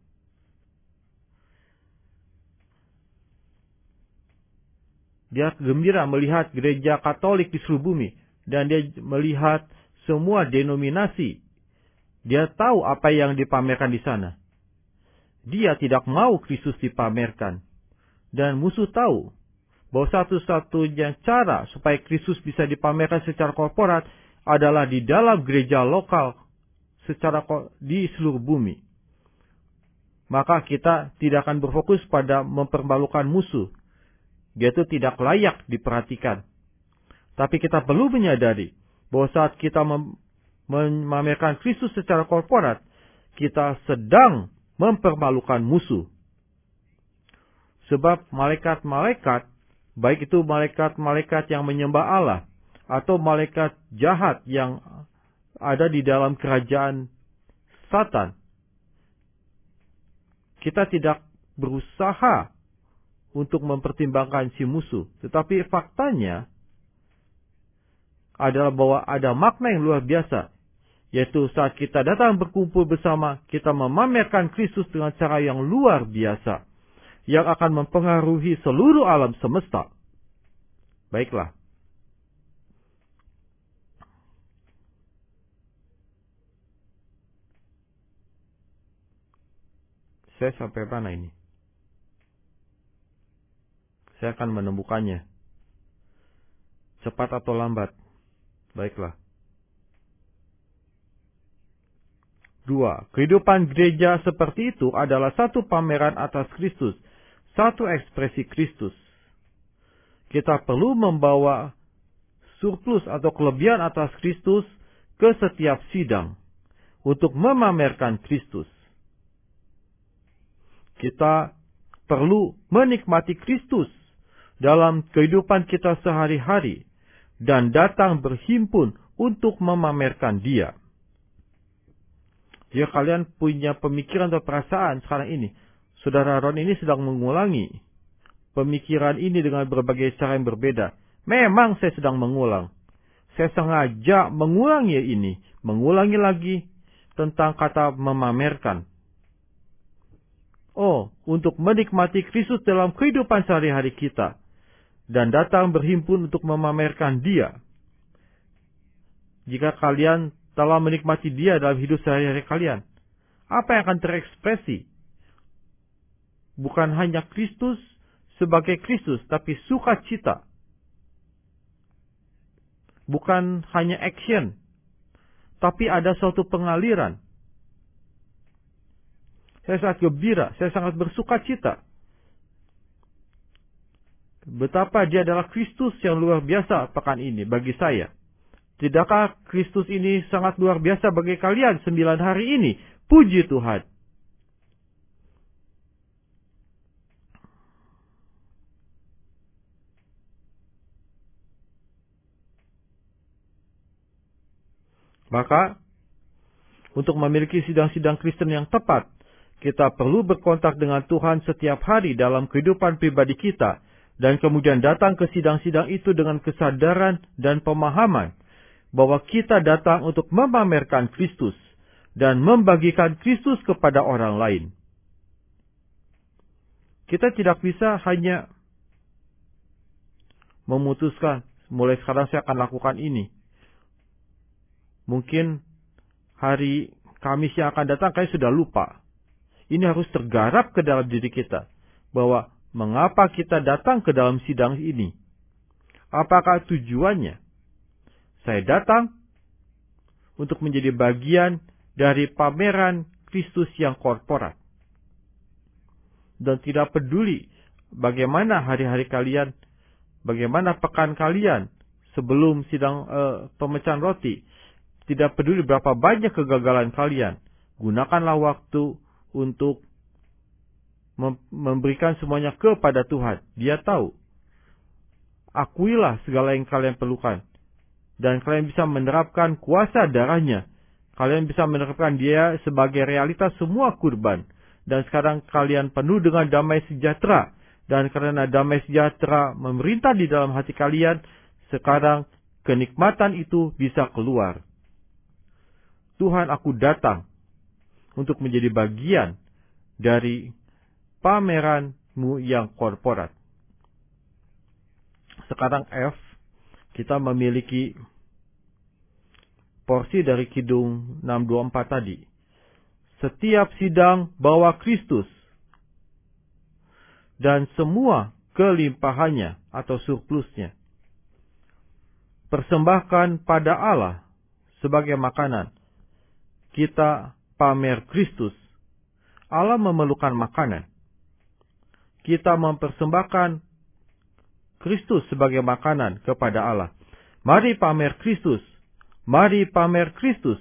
Dia gembira melihat gereja Katolik di seluruh bumi. Dan dia melihat semua denominasi. Dia tahu apa yang dipamerkan di sana. Dia tidak mau Kristus dipamerkan. Dan musuh tahu bahwa satu-satunya cara supaya Kristus bisa dipamerkan secara korporat adalah di dalam gereja lokal di seluruh bumi. Maka kita tidak akan berfokus pada mempermalukan musuh. Dia itu tidak layak diperhatikan. Tapi kita perlu menyadari bahwa saat kita memamerkan Kristus secara korporat, kita sedang mempermalukan musuh. Sebab malaikat-malaikat, baik itu malaikat-malaikat yang menyembah Allah, atau malaikat jahat yang ada di dalam kerajaan Satan, kita tidak berusaha untuk mempertimbangkan si musuh. Tetapi faktanya adalah bahwa ada makna yang luar biasa. Yaitu saat kita datang berkumpul bersama, kita memamerkan Kristus dengan cara yang luar biasa. Yang akan mempengaruhi seluruh alam semesta. Baiklah. Saya sampai mana ini? Saya akan menemukannya. Cepat atau lambat. Baiklah. 2. Kehidupan gereja seperti itu adalah satu pameran atas Kristus. Satu ekspresi Kristus. Kita perlu membawa surplus atau kelebihan atas Kristus ke setiap sidang. Untuk memamerkan Kristus. Kita perlu menikmati Kristus dalam kehidupan kita sehari-hari dan datang berhimpun untuk memamerkan Dia. Jika kalian punya pemikiran atau perasaan sekarang ini, Saudara Ron ini sedang mengulangi pemikiran ini dengan berbagai cara yang berbeda. Memang saya sedang mengulang. Saya sengaja mengulangi ini, mengulangi lagi tentang kata memamerkan. Untuk menikmati Kristus dalam kehidupan sehari-hari kita. Dan datang berhimpun untuk memamerkan Dia. Jika kalian telah menikmati Dia dalam hidup sehari-hari kalian, apa yang akan terekspresi? Bukan hanya Kristus sebagai Kristus, tapi sukacita. Bukan hanya action, tapi ada suatu pengaliran. Saya sangat gembira, saya sangat bersukacita. Betapa Dia adalah Kristus yang luar biasa pekan ini bagi saya. Tidakkah Kristus ini sangat luar biasa bagi kalian 9 hari ini? Puji Tuhan. Maka, untuk memiliki sidang-sidang Kristen yang tepat, kita perlu berkontak dengan Tuhan setiap hari dalam kehidupan pribadi kita, dan kemudian datang ke sidang-sidang itu dengan kesadaran dan pemahaman bahwa kita datang untuk memamerkan Kristus dan membagikan Kristus kepada orang lain. Kita tidak bisa hanya memutuskan, mulai sekarang saya akan lakukan ini. Mungkin hari Kamis yang akan datang, saya sudah lupa. ini harus tergarap ke dalam diri kita. Bahwa mengapa kita datang ke dalam sidang ini? Apakah tujuannya? Saya datang untuk menjadi bagian dari pameran Kristus yang korporat. Dan tidak peduli bagaimana hari-hari kalian, bagaimana pekan kalian sebelum sidang pemecahan roti. Tidak peduli berapa banyak kegagalan kalian. Gunakanlah waktu untuk memberikan semuanya kepada Tuhan. Dia tahu. Akuilah segala yang kalian perlukan. Dan kalian bisa menerapkan kuasa darahnya. Kalian bisa menerapkan dia sebagai realitas semua kurban. Dan sekarang kalian penuh dengan damai sejahtera. Dan karena damai sejahtera memerintah di dalam hati kalian, sekarang kenikmatan itu bisa keluar. Tuhan, aku datang untuk menjadi bagian dari pameran-Mu yang korporat. Sekarang F, kita memiliki porsi dari Kidung 624 tadi. Setiap sidang bawa Kristus dan semua kelimpahannya atau surplusnya. Persembahkan pada Allah sebagai makanan. Kita pamer Kristus. Allah memerlukan makanan. Kita mempersembahkan Kristus sebagai makanan kepada Allah. Mari pamer Kristus. Mari pamer Kristus.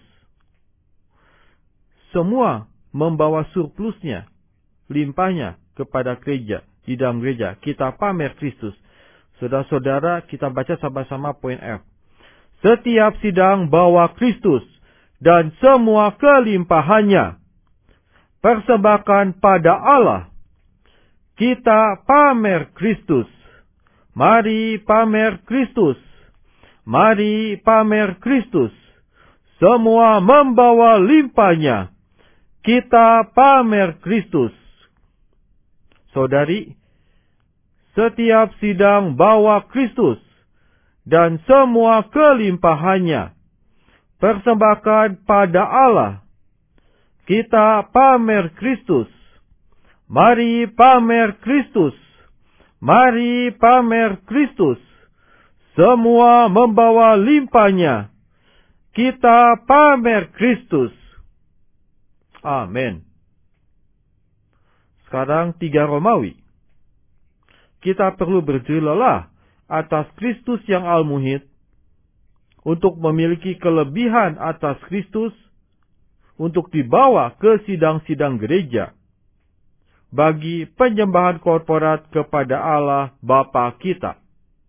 Semua membawa surplusnya, limpahnya kepada gereja. Di dalam gereja, kita pamer Kristus. Saudara-saudara, kita baca sama-sama poin F. Setiap sidang bawa Kristus dan semua kelimpahannya. Persembahkan pada Allah. Kita pamer Kristus. Mari pamer Kristus. Mari pamer Kristus. Semua membawa limpahnya. Kita pamer Kristus. Saudari, setiap sidang bawa Kristus dan semua kelimpahannya. Persembahkan pada Allah. Kita pamer Kristus. Mari pamer Kristus. Mari pamer Kristus. Semua membawa limpahnya. Kita pamer Kristus. Amin. Sekarang 3 Romawi. Kita perlu berdiri lelah atas Kristus yang al-muhid, untuk memiliki kelebihan atas Kristus, untuk dibawa ke sidang-sidang gereja, bagi penyembahan korporat kepada Allah Bapa kita.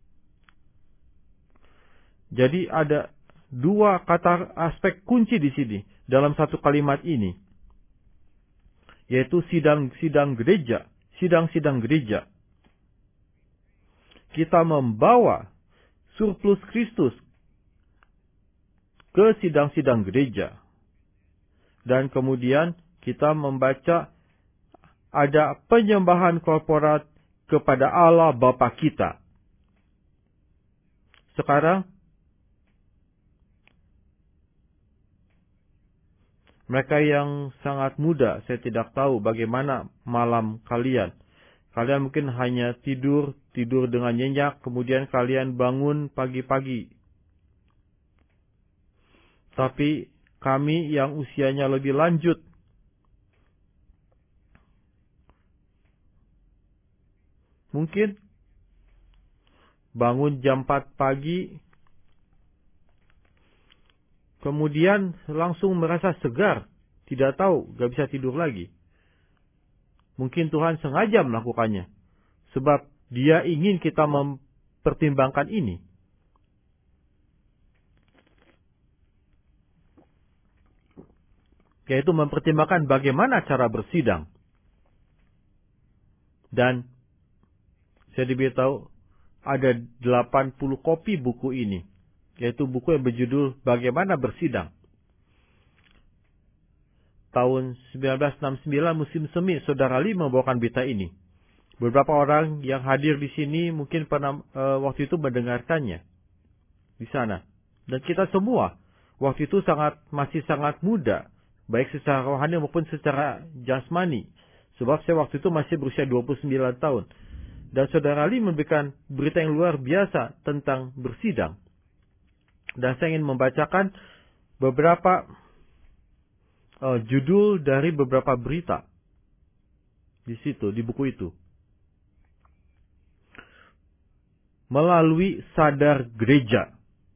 Jadi ada 2 kata aspek kunci di sini, dalam satu kalimat ini. Yaitu sidang-sidang gereja, sidang-sidang gereja. Kita membawa surplus Kristus ke sidang-sidang gereja. Dan kemudian kita membaca ada penyembahan korporat kepada Allah Bapa kita. Sekarang, mereka yang sangat muda, saya tidak tahu bagaimana malam kalian. Kalian mungkin hanya tidur dengan nyenyak, kemudian kalian bangun pagi-pagi. Tapi kami yang usianya lebih lanjut, mungkin bangun jam 4 pagi, kemudian langsung merasa segar, tidak tahu, gak bisa tidur lagi. Mungkin Tuhan sengaja melakukannya, sebab Dia ingin kita mempertimbangkan ini. Yaitu mempertimbangkan bagaimana cara bersidang. Dan saya diberitahu ada 80 kopi buku ini. Yaitu buku yang berjudul Bagaimana Bersidang. Tahun 1969 musim semi, Saudara Lee membawakan berita ini. Beberapa orang yang hadir di sini mungkin pernah waktu itu mendengarkannya di sana. Dan kita semua waktu itu masih sangat muda baik secara rohani maupun secara jasmani. Sebab saya waktu itu masih berusia 29 tahun. Dan saudara Lee memberikan berita yang luar biasa tentang bersidang. Dan saya ingin membacakan beberapa judul dari beberapa berita di situ, di buku itu. Melalui sadar gereja.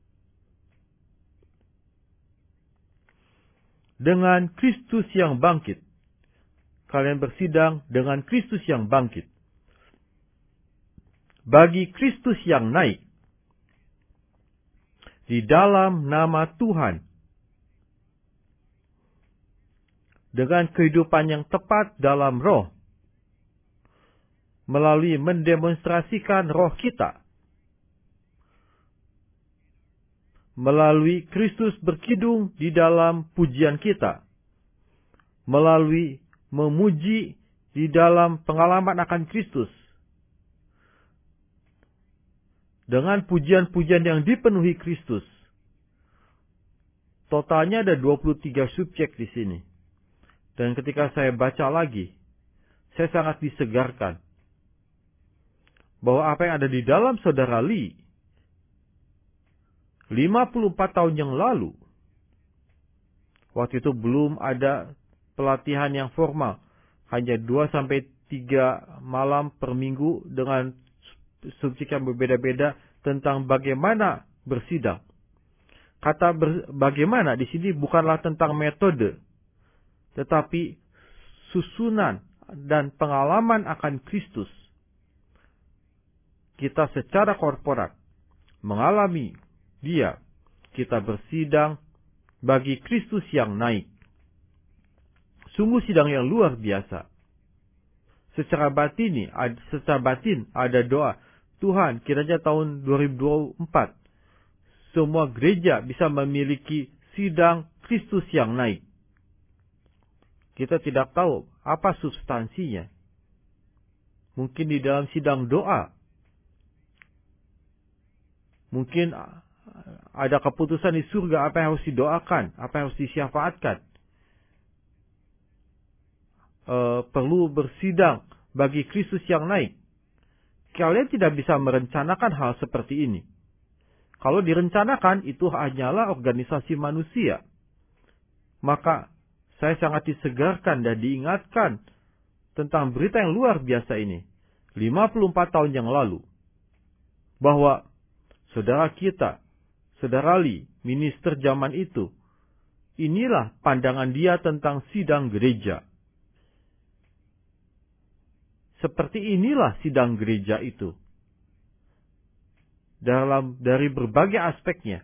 Dengan Kristus yang bangkit. Kalian bersidang dengan Kristus yang bangkit. Bagi Kristus yang naik. Di dalam nama Tuhan. Dengan kehidupan yang tepat dalam roh. Melalui mendemonstrasikan roh kita. Melalui Kristus berkidung di dalam pujian kita. Melalui memuji di dalam pengalaman akan Kristus. Dengan pujian-pujian yang dipenuhi Kristus. Totalnya ada 23 subjek di sini. Dan ketika saya baca lagi, saya sangat disegarkan. Bahwa apa yang ada di dalam saudara Lee, 54 tahun yang lalu, waktu itu belum ada pelatihan yang formal. Hanya 2-3 malam per minggu dengan subjek yang berbeda-beda tentang bagaimana bersidang. Kata bagaimana di sini bukanlah tentang metode, tetapi susunan dan pengalaman akan Kristus. Kita secara korporat mengalami Dia. Kita bersidang bagi Kristus yang naik. Sungguh sidang yang luar biasa. Secara batin ada doa. Tuhan, kiranya tahun 2024 semua gereja bisa memiliki sidang Kristus yang naik. Kita tidak tahu apa substansinya. Mungkin di dalam sidang doa. Mungkin ada keputusan di surga apa yang harus didoakan, apa yang harus disyafaatkan. Perlu bersidang bagi Kristus yang naik. Kalian tidak bisa merencanakan hal seperti ini. Kalau direncanakan, itu hanyalah organisasi manusia. Maka, saya sangat disegarkan dan diingatkan tentang berita yang luar biasa ini. 54 tahun yang lalu. Bahwa saudara kita, saudara Lee, minister zaman itu, inilah pandangan dia tentang sidang gereja. Seperti inilah sidang gereja itu. Dari berbagai aspeknya.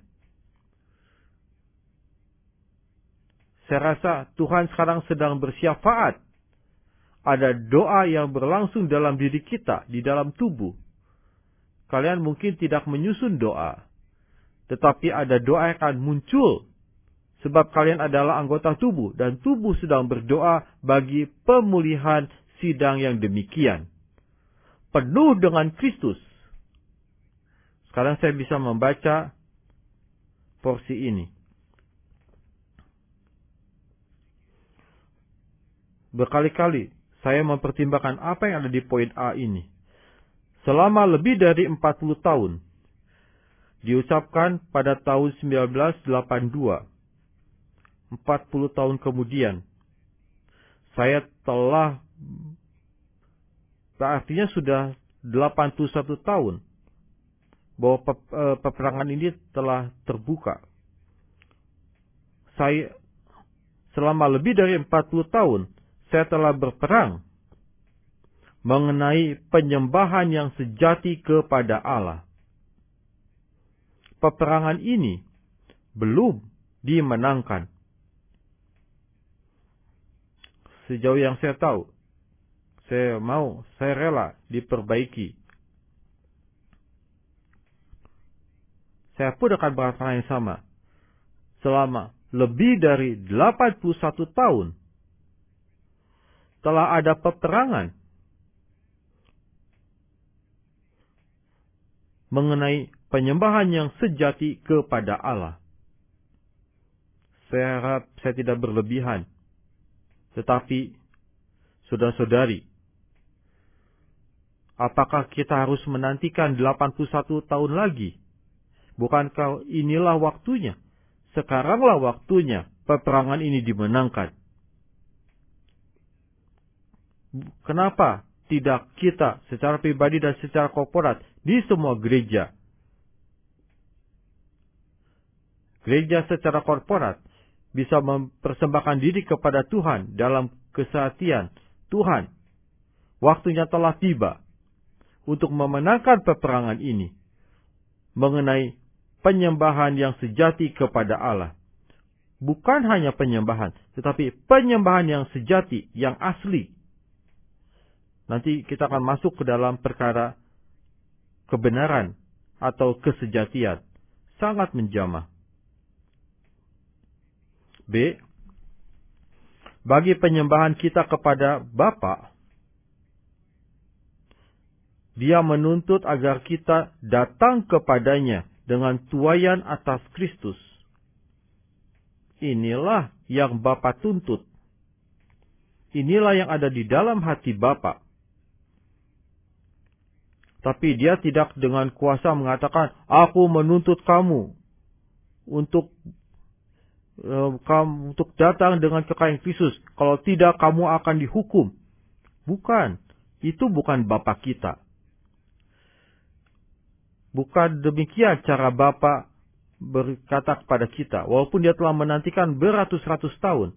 Saya rasa Tuhan sekarang sedang bersyafaat. Ada doa yang berlangsung dalam diri kita, di dalam tubuh. Kalian mungkin tidak menyusun doa. Tetapi ada doa yang akan muncul. Sebab kalian adalah anggota tubuh. Dan tubuh sedang berdoa bagi pemulihan sidang yang demikian. Penuh dengan Kristus. Sekarang saya bisa membaca porsi ini. Berkali-kali saya mempertimbangkan apa yang ada di poin A ini. Selama lebih dari 40 tahun. Diucapkan pada tahun 1982. 40 tahun kemudian. Saya telah, artinya sudah 81 tahun. Bahwa peperangan ini telah terbuka. Saya selama lebih dari 40 tahun. Saya telah berperang mengenai penyembahan yang sejati kepada Allah. Peperangan ini belum dimenangkan. Sejauh yang saya tahu, saya rela diperbaiki. Saya pun akan berperang yang sama. Selama lebih dari 81 tahun, telah ada peperangan mengenai penyembahan yang sejati kepada Allah. Saya harap saya tidak berlebihan Tetapi, saudara-saudari, apakah kita harus menantikan 81 tahun lagi? Bukankah inilah waktunya? Sekaranglah waktunya peperangan ini dimenangkan. Kenapa tidak kita secara pribadi dan secara korporat di semua gereja? Gereja secara korporat bisa mempersembahkan diri kepada Tuhan dalam kesehatian. Tuhan, waktunya telah tiba untuk memenangkan peperangan ini mengenai penyembahan yang sejati kepada Allah. Bukan hanya penyembahan, tetapi penyembahan yang sejati, yang asli. Nanti kita akan masuk ke dalam perkara kebenaran atau kesejatian. Sangat menjamah. B. Bagi penyembahan kita kepada Bapa, Dia menuntut agar kita datang kepadanya dengan tuaian atas Kristus. Inilah yang Bapa tuntut. Inilah yang ada di dalam hati Bapa. Tapi Dia tidak dengan kuasa mengatakan, aku menuntut kamu untuk datang dengan kekayaan Kristus. Kalau tidak, kamu akan dihukum. Bukan. Itu bukan Bapa kita. Bukan demikian cara Bapa berkata kepada kita. Walaupun Dia telah menantikan beratus-ratus tahun.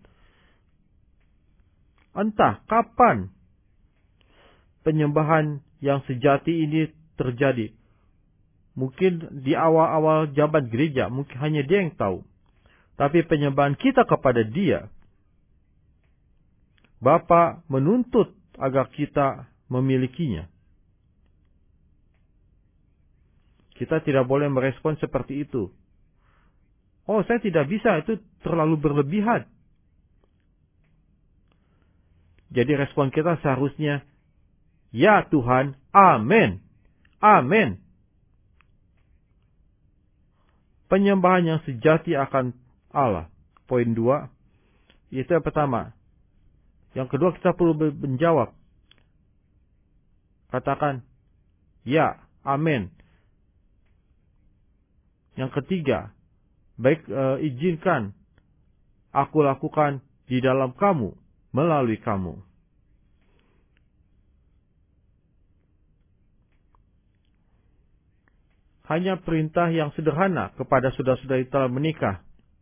Entah kapan penyembahan yang sejati ini terjadi. Mungkin di awal-awal zaman gereja. Mungkin hanya Dia yang tahu. Tapi penyembahan kita kepada Dia, Bapa menuntut agar kita memilikinya. Kita tidak boleh merespon seperti itu. Oh, saya tidak bisa, itu terlalu berlebihan. Jadi respon kita seharusnya, ya Tuhan, amin, amin. Penyembahan yang sejati akan Allah. Poin 2. Itu yang pertama. Yang kedua, kita perlu menjawab. Katakan, ya, amin. Yang ketiga, baik izinkan aku lakukan di dalam kamu, melalui kamu. Hanya perintah yang sederhana kepada saudara-saudari telah menikah.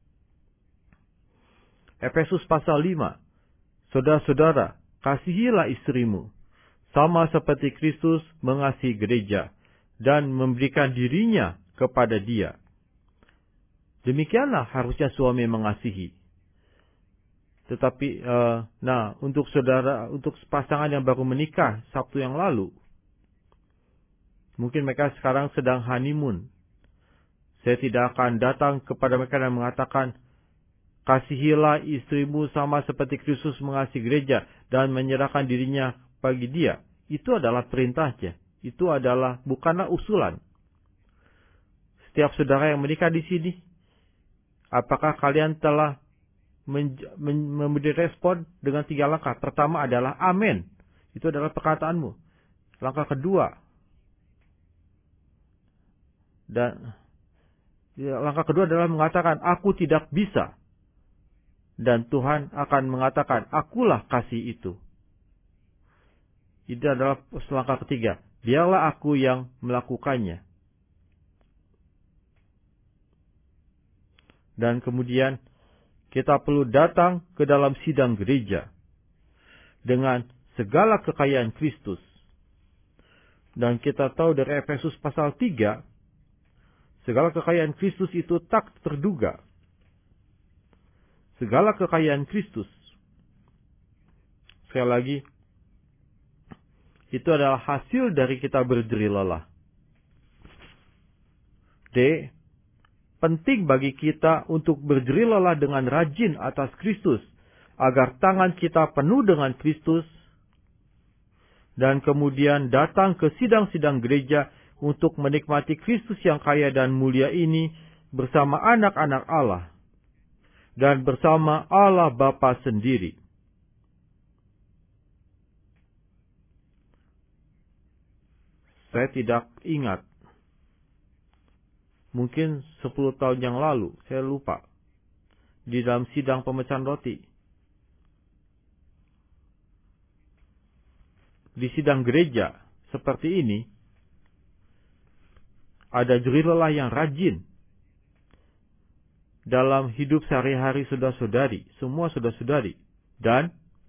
Efesus pasal 5. Saudara-saudara, kasihilah istrimu, sama seperti Kristus mengasihi gereja, dan memberikan dirinya kepada Dia. Demikianlah harusnya suami mengasihi. Tetapi, untuk pasangan yang baru menikah Sabtu yang lalu, mungkin mereka sekarang sedang honeymoon. Saya tidak akan datang kepada mereka dan mengatakan, kasihilah istrimu sama seperti Kristus mengasihi gereja dan menyerahkan dirinya bagi Dia. Itu adalah perintahnya. Itu adalah bukanlah usulan. Setiap saudara yang menikah di sini, apakah kalian telah memberi respon dengan 3 langkah? Pertama adalah amin. Itu adalah perkataanmu. Langkah kedua. Langkah kedua adalah mengatakan, aku tidak bisa. Dan Tuhan akan mengatakan, akulah kasih itu. Itu adalah langkah ketiga. Biarlah aku yang melakukannya. Dan kemudian kita perlu datang ke dalam sidang gereja dengan segala kekayaan Kristus. Dan kita tahu dari Efesus pasal 3, segala kekayaan Kristus itu tak terduga. Segala kekayaan Kristus. Sekali lagi, itu adalah hasil dari kita berjerih lelah. D. Penting bagi kita untuk berjerih lelah dengan rajin atas Kristus, agar tangan kita penuh dengan Kristus, dan kemudian datang ke sidang-sidang gereja untuk menikmati Kristus yang kaya dan mulia ini bersama anak-anak Allah, dan bersama Allah Bapa sendiri. Saya tidak ingat. Mungkin 10 tahun yang lalu, saya lupa. Di dalam sidang pemecahan roti. Di sidang gereja seperti ini, ada juri lelah yang rajin dalam hidup sehari-hari saudara-saudari, semua saudara-saudari. Dan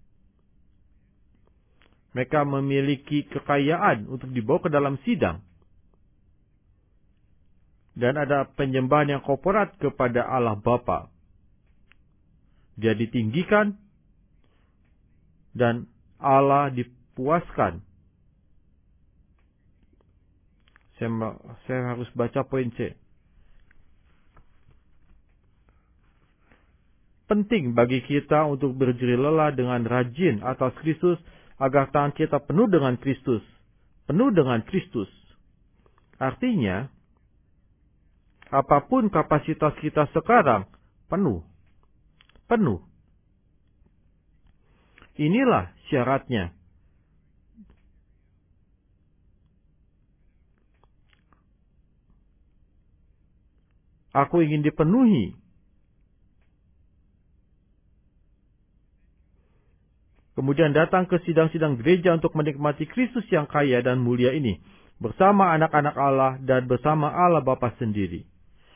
mereka memiliki kekayaan untuk dibawa ke dalam sidang. Dan ada penyembahan yang korporat kepada Allah Bapa. Dia ditinggikan dan Allah dipuaskan. Saya harus baca poin C. Penting bagi kita untuk berjeri lelah dengan rajin atas Kristus, agar tangan kita penuh dengan Kristus. Penuh dengan Kristus. Artinya, apapun kapasitas kita sekarang, penuh. Penuh. Inilah syaratnya. Aku ingin dipenuhi. Kemudian datang ke sidang-sidang gereja untuk menikmati Kristus yang kaya dan mulia ini, bersama anak-anak Allah dan bersama Allah Bapa sendiri.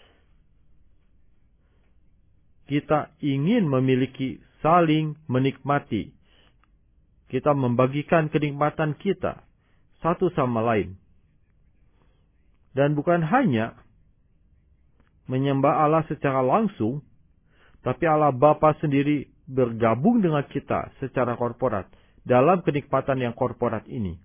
Kita ingin memiliki saling menikmati. Kita membagikan kenikmatan kita satu sama lain. Dan bukan hanya menyembah Allah secara langsung, tapi Allah Bapa sendiri bergabung dengan kita secara korporat dalam kenikmatan yang korporat ini.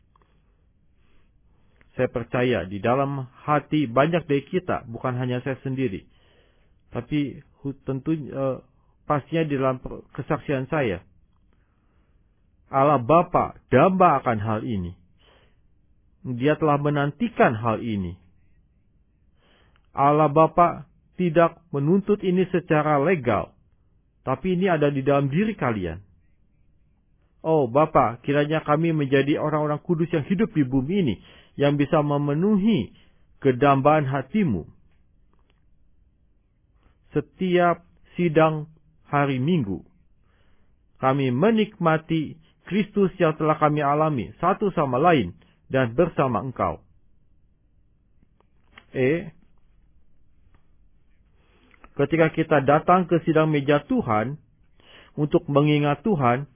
Saya percaya di dalam hati banyak dari kita, bukan hanya saya sendiri, tapi tentu pastinya di dalam kesaksian saya, Allah Bapa damba akan hal ini. Dia telah menantikan hal ini. Allah Bapa tidak menuntut ini secara legal, tapi ini ada di dalam diri kalian. Oh Bapa, kiranya kami menjadi orang-orang kudus yang hidup di bumi ini, yang bisa memenuhi kedambaan hatimu. Setiap sidang hari Minggu, kami menikmati Kristus yang telah kami alami satu sama lain dan bersama Engkau. Ketika kita datang ke sidang meja Tuhan untuk mengingat Tuhan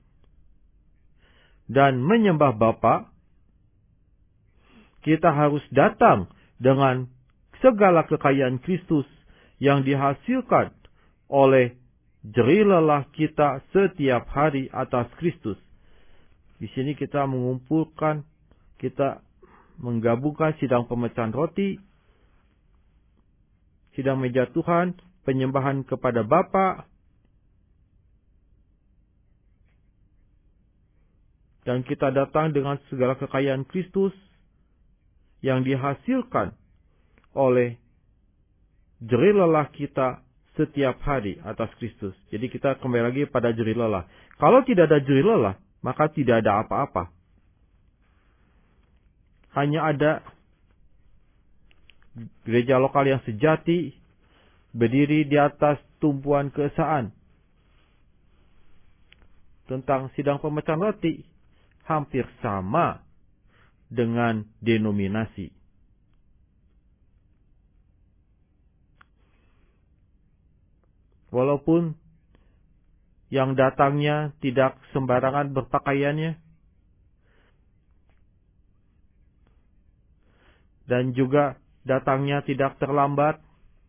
dan menyembah Bapa, kita harus datang dengan segala kekayaan Kristus yang dihasilkan oleh jerih lelah kita setiap hari atas Kristus. Di sini kita mengumpulkan, kita menggabungkan sidang pemecahan roti, sidang meja Tuhan, penyembahan kepada Bapa, dan kita datang dengan segala kekayaan Kristus yang dihasilkan oleh jerih lelah kita setiap hari atas Kristus. Jadi kita kembali lagi pada jerih lelah. Kalau tidak ada jerih lelah, maka tidak ada apa-apa. Hanya ada gereja lokal yang sejati, berdiri di atas tumpuan keesaan. Tentang sidang pemecahan roti, hampir sama dengan denominasi. Walaupun yang datangnya tidak sembarangan berpakaiannya, dan juga datangnya tidak terlambat,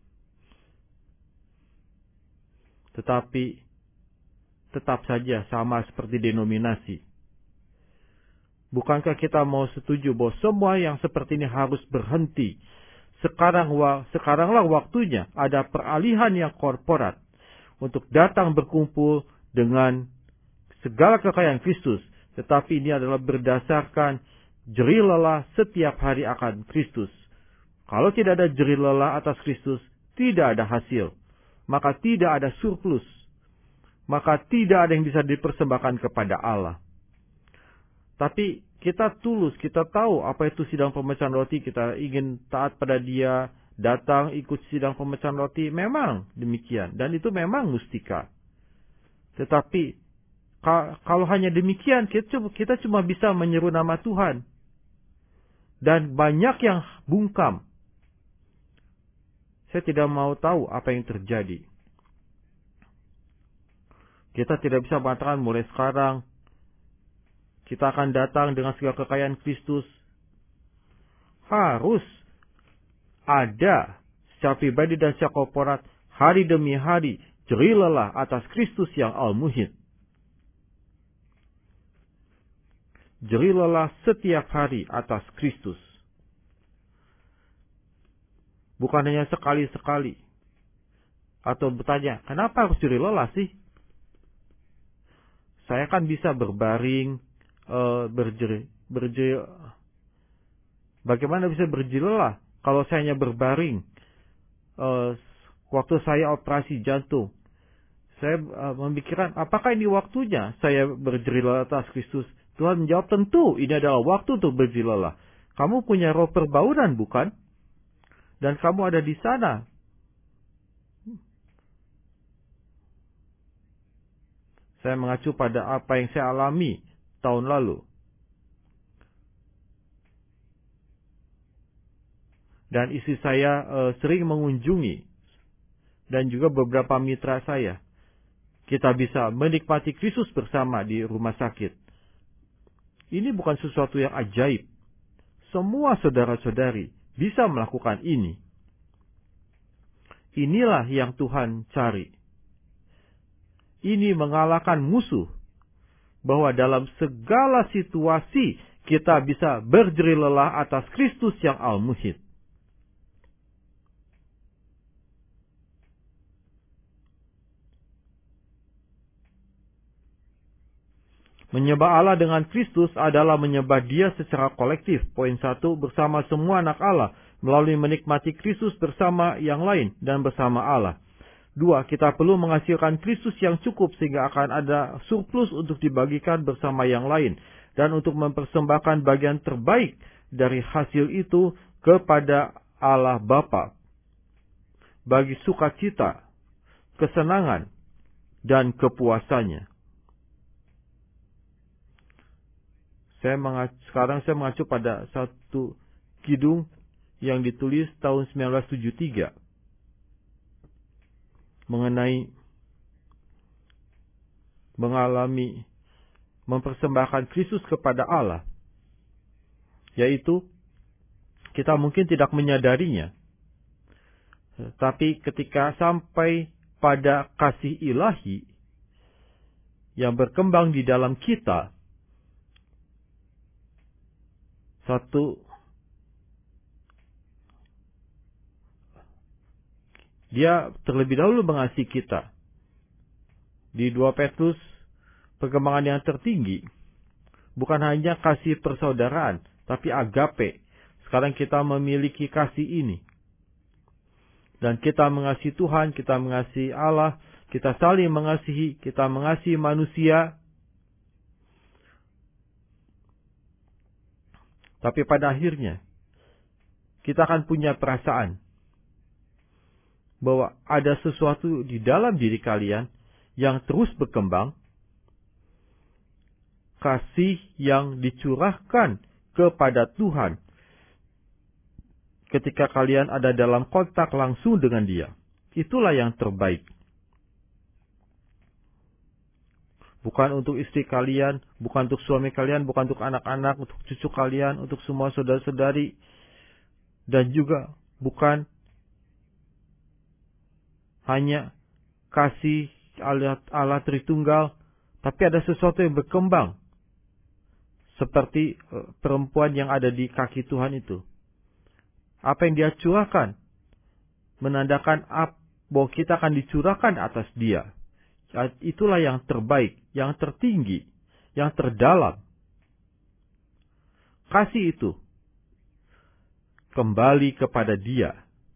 tetapi tetap saja sama seperti denominasi. Bukankah kita mau setuju bahwa semua yang seperti ini harus berhenti? Sekaranglah waktunya ada peralihan yang korporat untuk datang berkumpul dengan segala kekayaan Kristus. Tetapi ini adalah berdasarkan jerih lelah setiap hari akan Kristus. Kalau tidak ada jerih lelah atas Kristus, tidak ada hasil. Maka tidak ada surplus. Maka tidak ada yang bisa dipersembahkan kepada Allah. Tapi kita tulus, kita tahu apa itu sidang pemecahan roti, kita ingin taat pada Dia, datang ikut sidang pemecahan roti, memang demikian. Dan itu memang mustika. Tetapi kalau hanya demikian, kita cuma bisa menyeru nama Tuhan. Dan banyak yang bungkam. Saya tidak mau tahu apa yang terjadi. Kita tidak bisa mengatakan mulai sekarang kita akan datang dengan segala kekayaan Kristus. Harus ada secara pribadi dan secara korporat, hari demi hari, jerilalah atas Kristus yang al-muhid. Jerilalah setiap hari atas Kristus. Bukan hanya sekali-sekali. Atau bertanya, kenapa harus jerilalah sih? Saya kan bisa berbaring, bagaimana bisa berjerilah kalau saya hanya berbaring? Waktu saya operasi jantung, saya memikirkan, apakah ini waktunya saya berjerilah atas Kristus? Tuhan menjawab, tentu ini adalah waktu untuk berjerilah. Kamu punya roh perbauran, bukan? Dan kamu ada di sana. Saya mengacu pada apa yang saya alami tahun lalu. Dan istri saya sering mengunjungi. Dan juga beberapa mitra saya. Kita bisa menikmati Kristus bersama di rumah sakit. Ini bukan sesuatu yang ajaib. Semua saudara-saudari bisa melakukan ini. Inilah yang Tuhan cari. Ini mengalahkan musuh. Bahwa dalam segala situasi kita bisa berjerilah atas Kristus yang al-muhid. Menyembah Allah dengan Kristus adalah menyembah Dia secara kolektif. Poin 1, bersama semua anak Allah, melalui menikmati Kristus bersama yang lain dan bersama Allah. 2, kita perlu menghasilkan Kristus yang cukup sehingga akan ada surplus untuk dibagikan bersama yang lain. Dan untuk mempersembahkan bagian terbaik dari hasil itu kepada Allah Bapa. Bagi sukacita, kesenangan, dan kepuasannya. Sekarang saya mengacu pada satu kidung yang ditulis tahun 1973 mengenai mempersembahkan Kristus kepada Allah, yaitu kita mungkin tidak menyadarinya, tapi ketika sampai pada kasih ilahi yang berkembang di dalam kita, Dia terlebih dahulu mengasihi kita. Di 2 Petrus, perkembangan yang tertinggi bukan hanya kasih persaudaraan, tapi agape. Sekarang kita memiliki kasih ini. Dan kita mengasihi Tuhan, kita mengasihi Allah, kita saling mengasihi, kita mengasihi manusia. Tapi pada akhirnya, kita akan punya perasaan bahwa ada sesuatu di dalam diri kalian yang terus berkembang. Kasih yang dicurahkan kepada Tuhan ketika kalian ada dalam kontak langsung dengan Dia. Itulah yang terbaik. Bukan untuk istri kalian, bukan untuk suami kalian, bukan untuk anak-anak, untuk cucu kalian, untuk semua saudara-saudari. Dan juga bukan hanya kasih Allah Tritunggal, tapi ada sesuatu yang berkembang. Seperti perempuan yang ada di kaki Tuhan itu. Apa yang Dia curahkan menandakan bahwa kita akan dicurahkan atas Dia. Itulah yang terbaik, yang tertinggi, yang terdalam. Kasih itu kembali kepada Dia.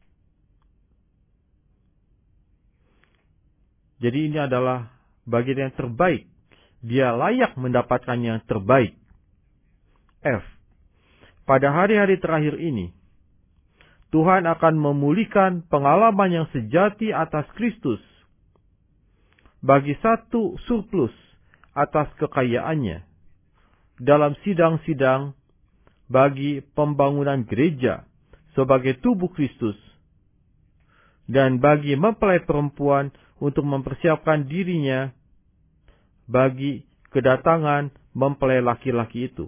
Jadi ini adalah bagian yang terbaik. Dia layak mendapatkan yang terbaik. F. Pada hari-hari terakhir ini, Tuhan akan memulihkan pengalaman yang sejati atas Kristus bagi satu surplus atas kekayaannya dalam sidang-sidang bagi pembangunan gereja sebagai tubuh Kristus dan bagi mempelai perempuan untuk mempersiapkan dirinya bagi kedatangan mempelai laki-laki itu.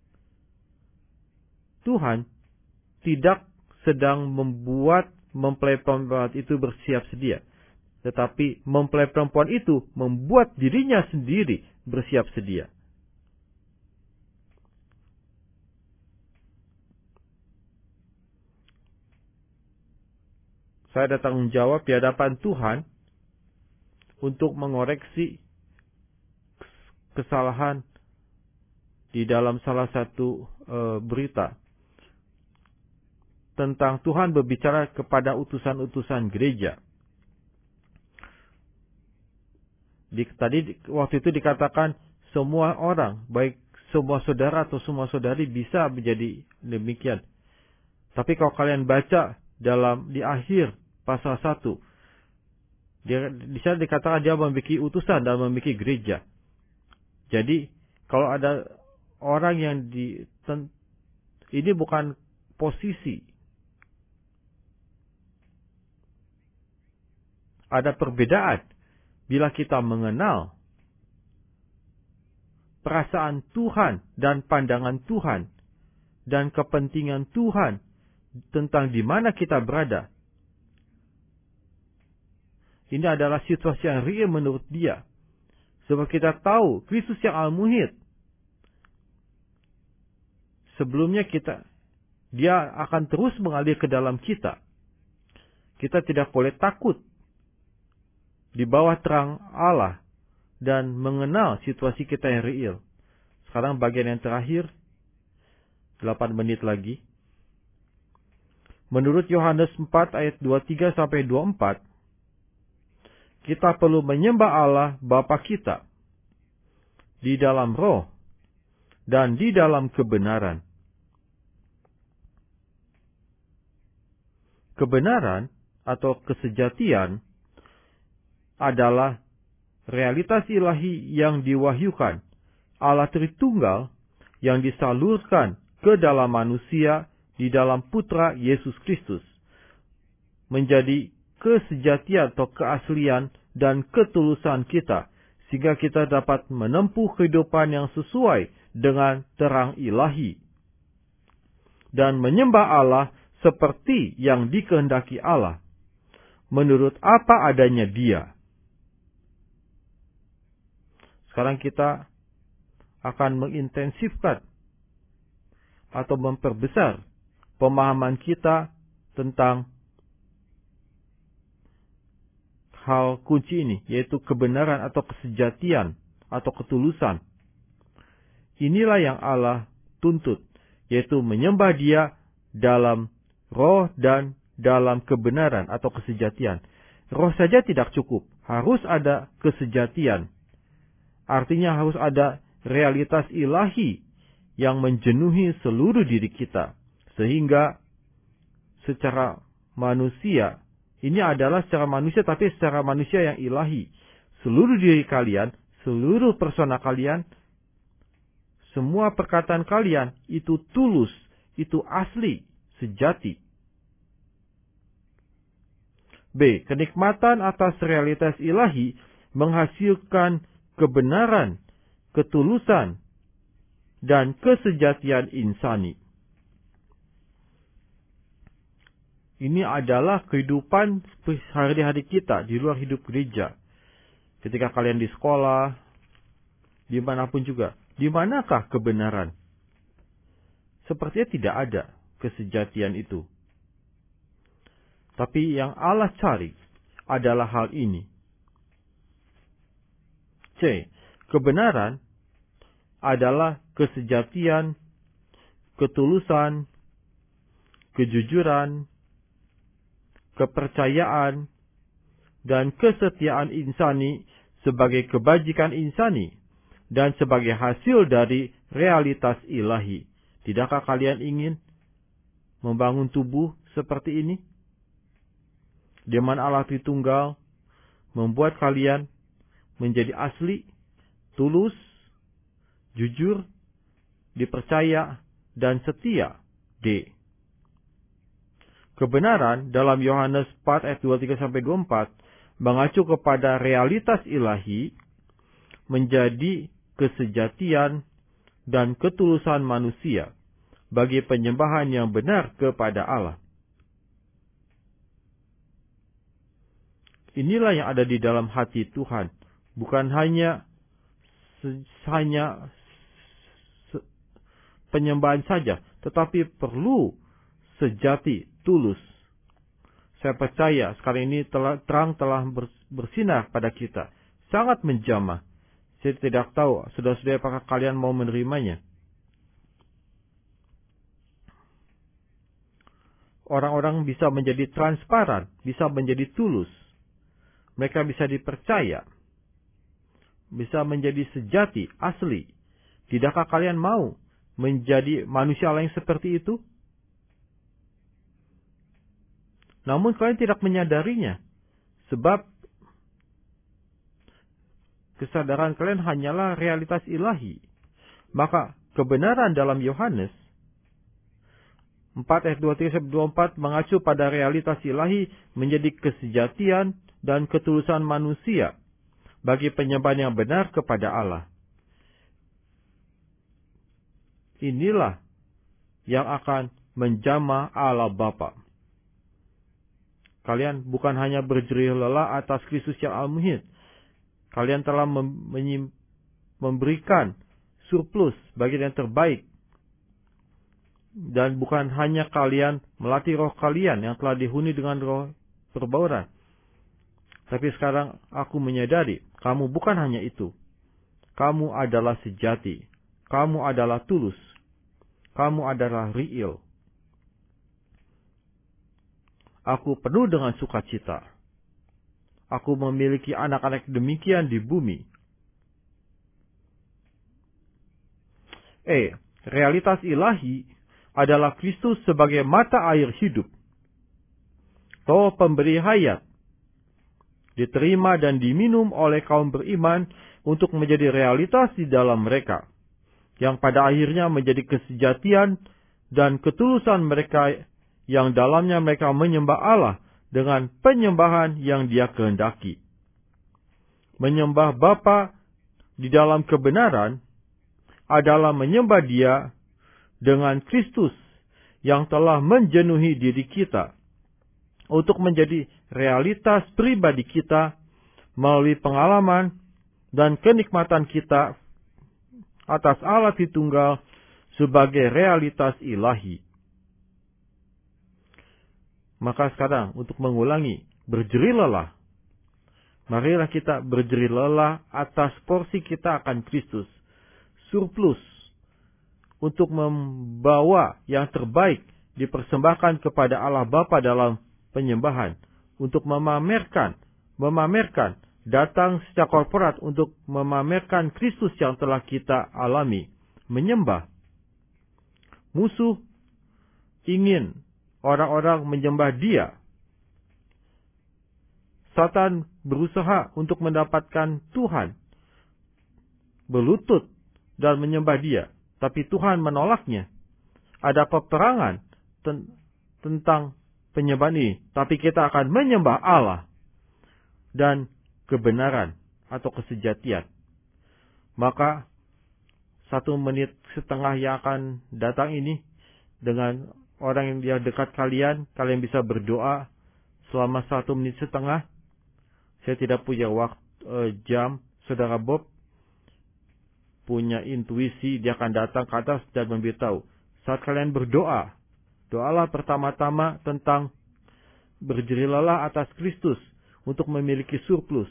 Tuhan tidak sedang membuat mempelai perempuan itu bersiap sedia, tetapi mempelai perempuan itu membuat dirinya sendiri bersiap sedia. Saya ada tanggung jawab di hadapan Tuhan untuk mengoreksi kesalahan di dalam salah satu berita tentang Tuhan berbicara kepada utusan-utusan gereja. Tadi waktu itu dikatakan semua orang, baik semua saudara atau semua saudari bisa menjadi demikian. Tapi kalau kalian baca di akhir pasal 1, di sana dikatakan dia memiliki utusan dan memiliki gereja. Jadi kalau ada orang yang ini bukan posisi. Ada perbedaan bila kita mengenal perasaan Tuhan dan pandangan Tuhan dan kepentingan Tuhan tentang di mana kita berada. Ini adalah situasi yang real menurut dia. Sebab kita tahu Kristus yang al-muhid. Sebelumnya dia akan terus mengalir ke dalam kita. Kita tidak boleh takut di bawah terang Allah dan mengenal situasi kita yang real. Sekarang bagian yang terakhir, 8 menit lagi. Menurut Yohanes 4 ayat 23 sampai 24, kita perlu menyembah Allah Bapa kita di dalam roh dan di dalam kebenaran. Kebenaran atau kesejatian adalah realitas ilahi yang diwahyukan, Allah Tritunggal yang disalurkan ke dalam manusia di dalam Putra Yesus Kristus, menjadi kesejatian atau keaslian dan ketulusan kita, sehingga kita dapat menempuh kehidupan yang sesuai dengan terang ilahi dan menyembah Allah seperti yang dikehendaki Allah, menurut apa adanya Dia. Sekarang kita akan mengintensifkan atau memperbesar pemahaman kita tentang hal kunci ini, yaitu kebenaran atau kesejatian atau ketulusan. Inilah yang Allah tuntut, yaitu menyembah Dia dalam roh dan dalam kebenaran atau kesejatian. Roh saja tidak cukup, harus ada kesejatian. Artinya harus ada realitas ilahi yang menjenuhi seluruh diri kita. Sehingga secara manusia, ini adalah secara manusia tapi secara manusia yang ilahi. Seluruh diri kalian, seluruh persona kalian, semua perkataan kalian itu tulus, itu asli, sejati. B. Kenikmatan atas realitas ilahi menghasilkan kebenaran, ketulusan, dan kesejatian insani. Ini adalah kehidupan hari-hari kita di luar hidup gereja. Ketika kalian di sekolah, dimanapun juga. Di manakah kebenaran? Sepertinya tidak ada kesejatian itu. Tapi yang Allah cari adalah hal ini. C. Kebenaran adalah kesejatian, ketulusan, kejujuran, kepercayaan, dan kesetiaan insani sebagai kebajikan insani dan sebagai hasil dari realitas ilahi. Tidakkah kalian ingin membangun tubuh seperti ini? Di mana Allah Tritunggal membuat kalian menjadi asli, tulus, jujur, dipercaya, dan setia. D. Kebenaran dalam Yohanes 4 ayat 23-24 mengacu kepada realitas ilahi menjadi kesejatian dan ketulusan manusia bagi penyembahan yang benar kepada Allah. Inilah yang ada di dalam hati Tuhan, bukan hanya penyembahan saja, tetapi perlu sejati, tulus. Saya percaya sekarang ini terang telah bersinar pada kita, sangat menjamah. Saya tidak tahu, saudara-saudara, apakah kalian mau menerimanya? Orang-orang bisa menjadi transparan, bisa menjadi tulus. Mereka bisa dipercaya, bisa menjadi sejati, asli. Tidakkah kalian mau menjadi manusia lain seperti itu? Namun kalian tidak menyadarinya, sebab kesadaran kalian hanyalah realitas ilahi. Maka kebenaran dalam Yohanes 4 ayat 23-24 mengacu pada realitas ilahi menjadi kesejatian dan ketulusan manusia bagi penyembahan yang benar kepada Allah. Inilah yang akan menjamah Allah Bapa. Kalian bukan hanya berjerih lelah atas Kristus yang al-muhid. Kalian telah memberikan surplus bagian yang terbaik. Dan bukan hanya kalian melatih roh kalian yang telah dihuni dengan roh perbauran. Tapi sekarang aku menyadari, kamu bukan hanya itu. Kamu adalah sejati. Kamu adalah tulus. Kamu adalah real. Aku penuh dengan sukacita. Aku memiliki anak-anak demikian di bumi. Realitas ilahi adalah Kristus sebagai mata air hidup. Roh pemberi hayat. Diterima dan diminum oleh kaum beriman untuk menjadi realitas di dalam mereka. Yang pada akhirnya menjadi kesejatian dan ketulusan mereka yang dalamnya mereka menyembah Allah dengan penyembahan yang Dia kehendaki. Menyembah Bapa di dalam kebenaran adalah menyembah Dia dengan Kristus yang telah menjenuhi diri kita untuk menjadi realitas pribadi kita melalui pengalaman dan kenikmatan kita atas Allah Tritunggal sebagai realitas ilahi. Maka sekarang untuk mengulangi, berjerih lelah. Marilah kita berjerih lelah atas porsi kita akan Kristus. Surplus untuk membawa yang terbaik dipersembahkan kepada Allah Bapa dalam penyembahan. Untuk memamerkan, datang secara korporat untuk memamerkan Kristus yang telah kita alami. Menyembah. Musuh ingin orang-orang menyembah dia. Satan berusaha untuk mendapatkan Tuhan. Berlutut dan menyembah dia. Tapi Tuhan menolaknya. Ada peperangan tentang penyembahan ini. Tapi kita akan menyembah Allah. Dan kebenaran atau kesejatian. Maka 1 menit setengah yang akan datang ini dengan orang yang dia dekat kalian bisa berdoa selama 1 menit setengah. Saya tidak punya waktu jam. Saudara Bob punya intuisi, dia akan datang ke atas dan memberitahu. Saat kalian berdoa, doalah pertama-tama tentang berjerih lelah atas Kristus untuk memiliki surplus.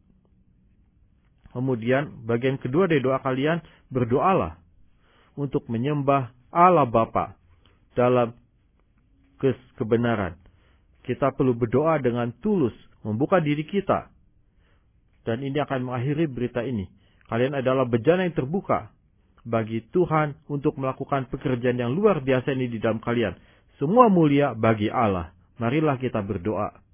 Kemudian bagian kedua dari doa kalian, berdoalah untuk menyembah Allah Bapa dalam kebenaran. Kita perlu berdoa dengan tulus, membuka diri kita. Dan ini akan mengakhiri berita ini. Kalian adalah bejana yang terbuka. bagi Tuhan untuk melakukan pekerjaan yang luar biasa ini di dalam kalian. Semua mulia bagi Allah. Marilah kita berdoa.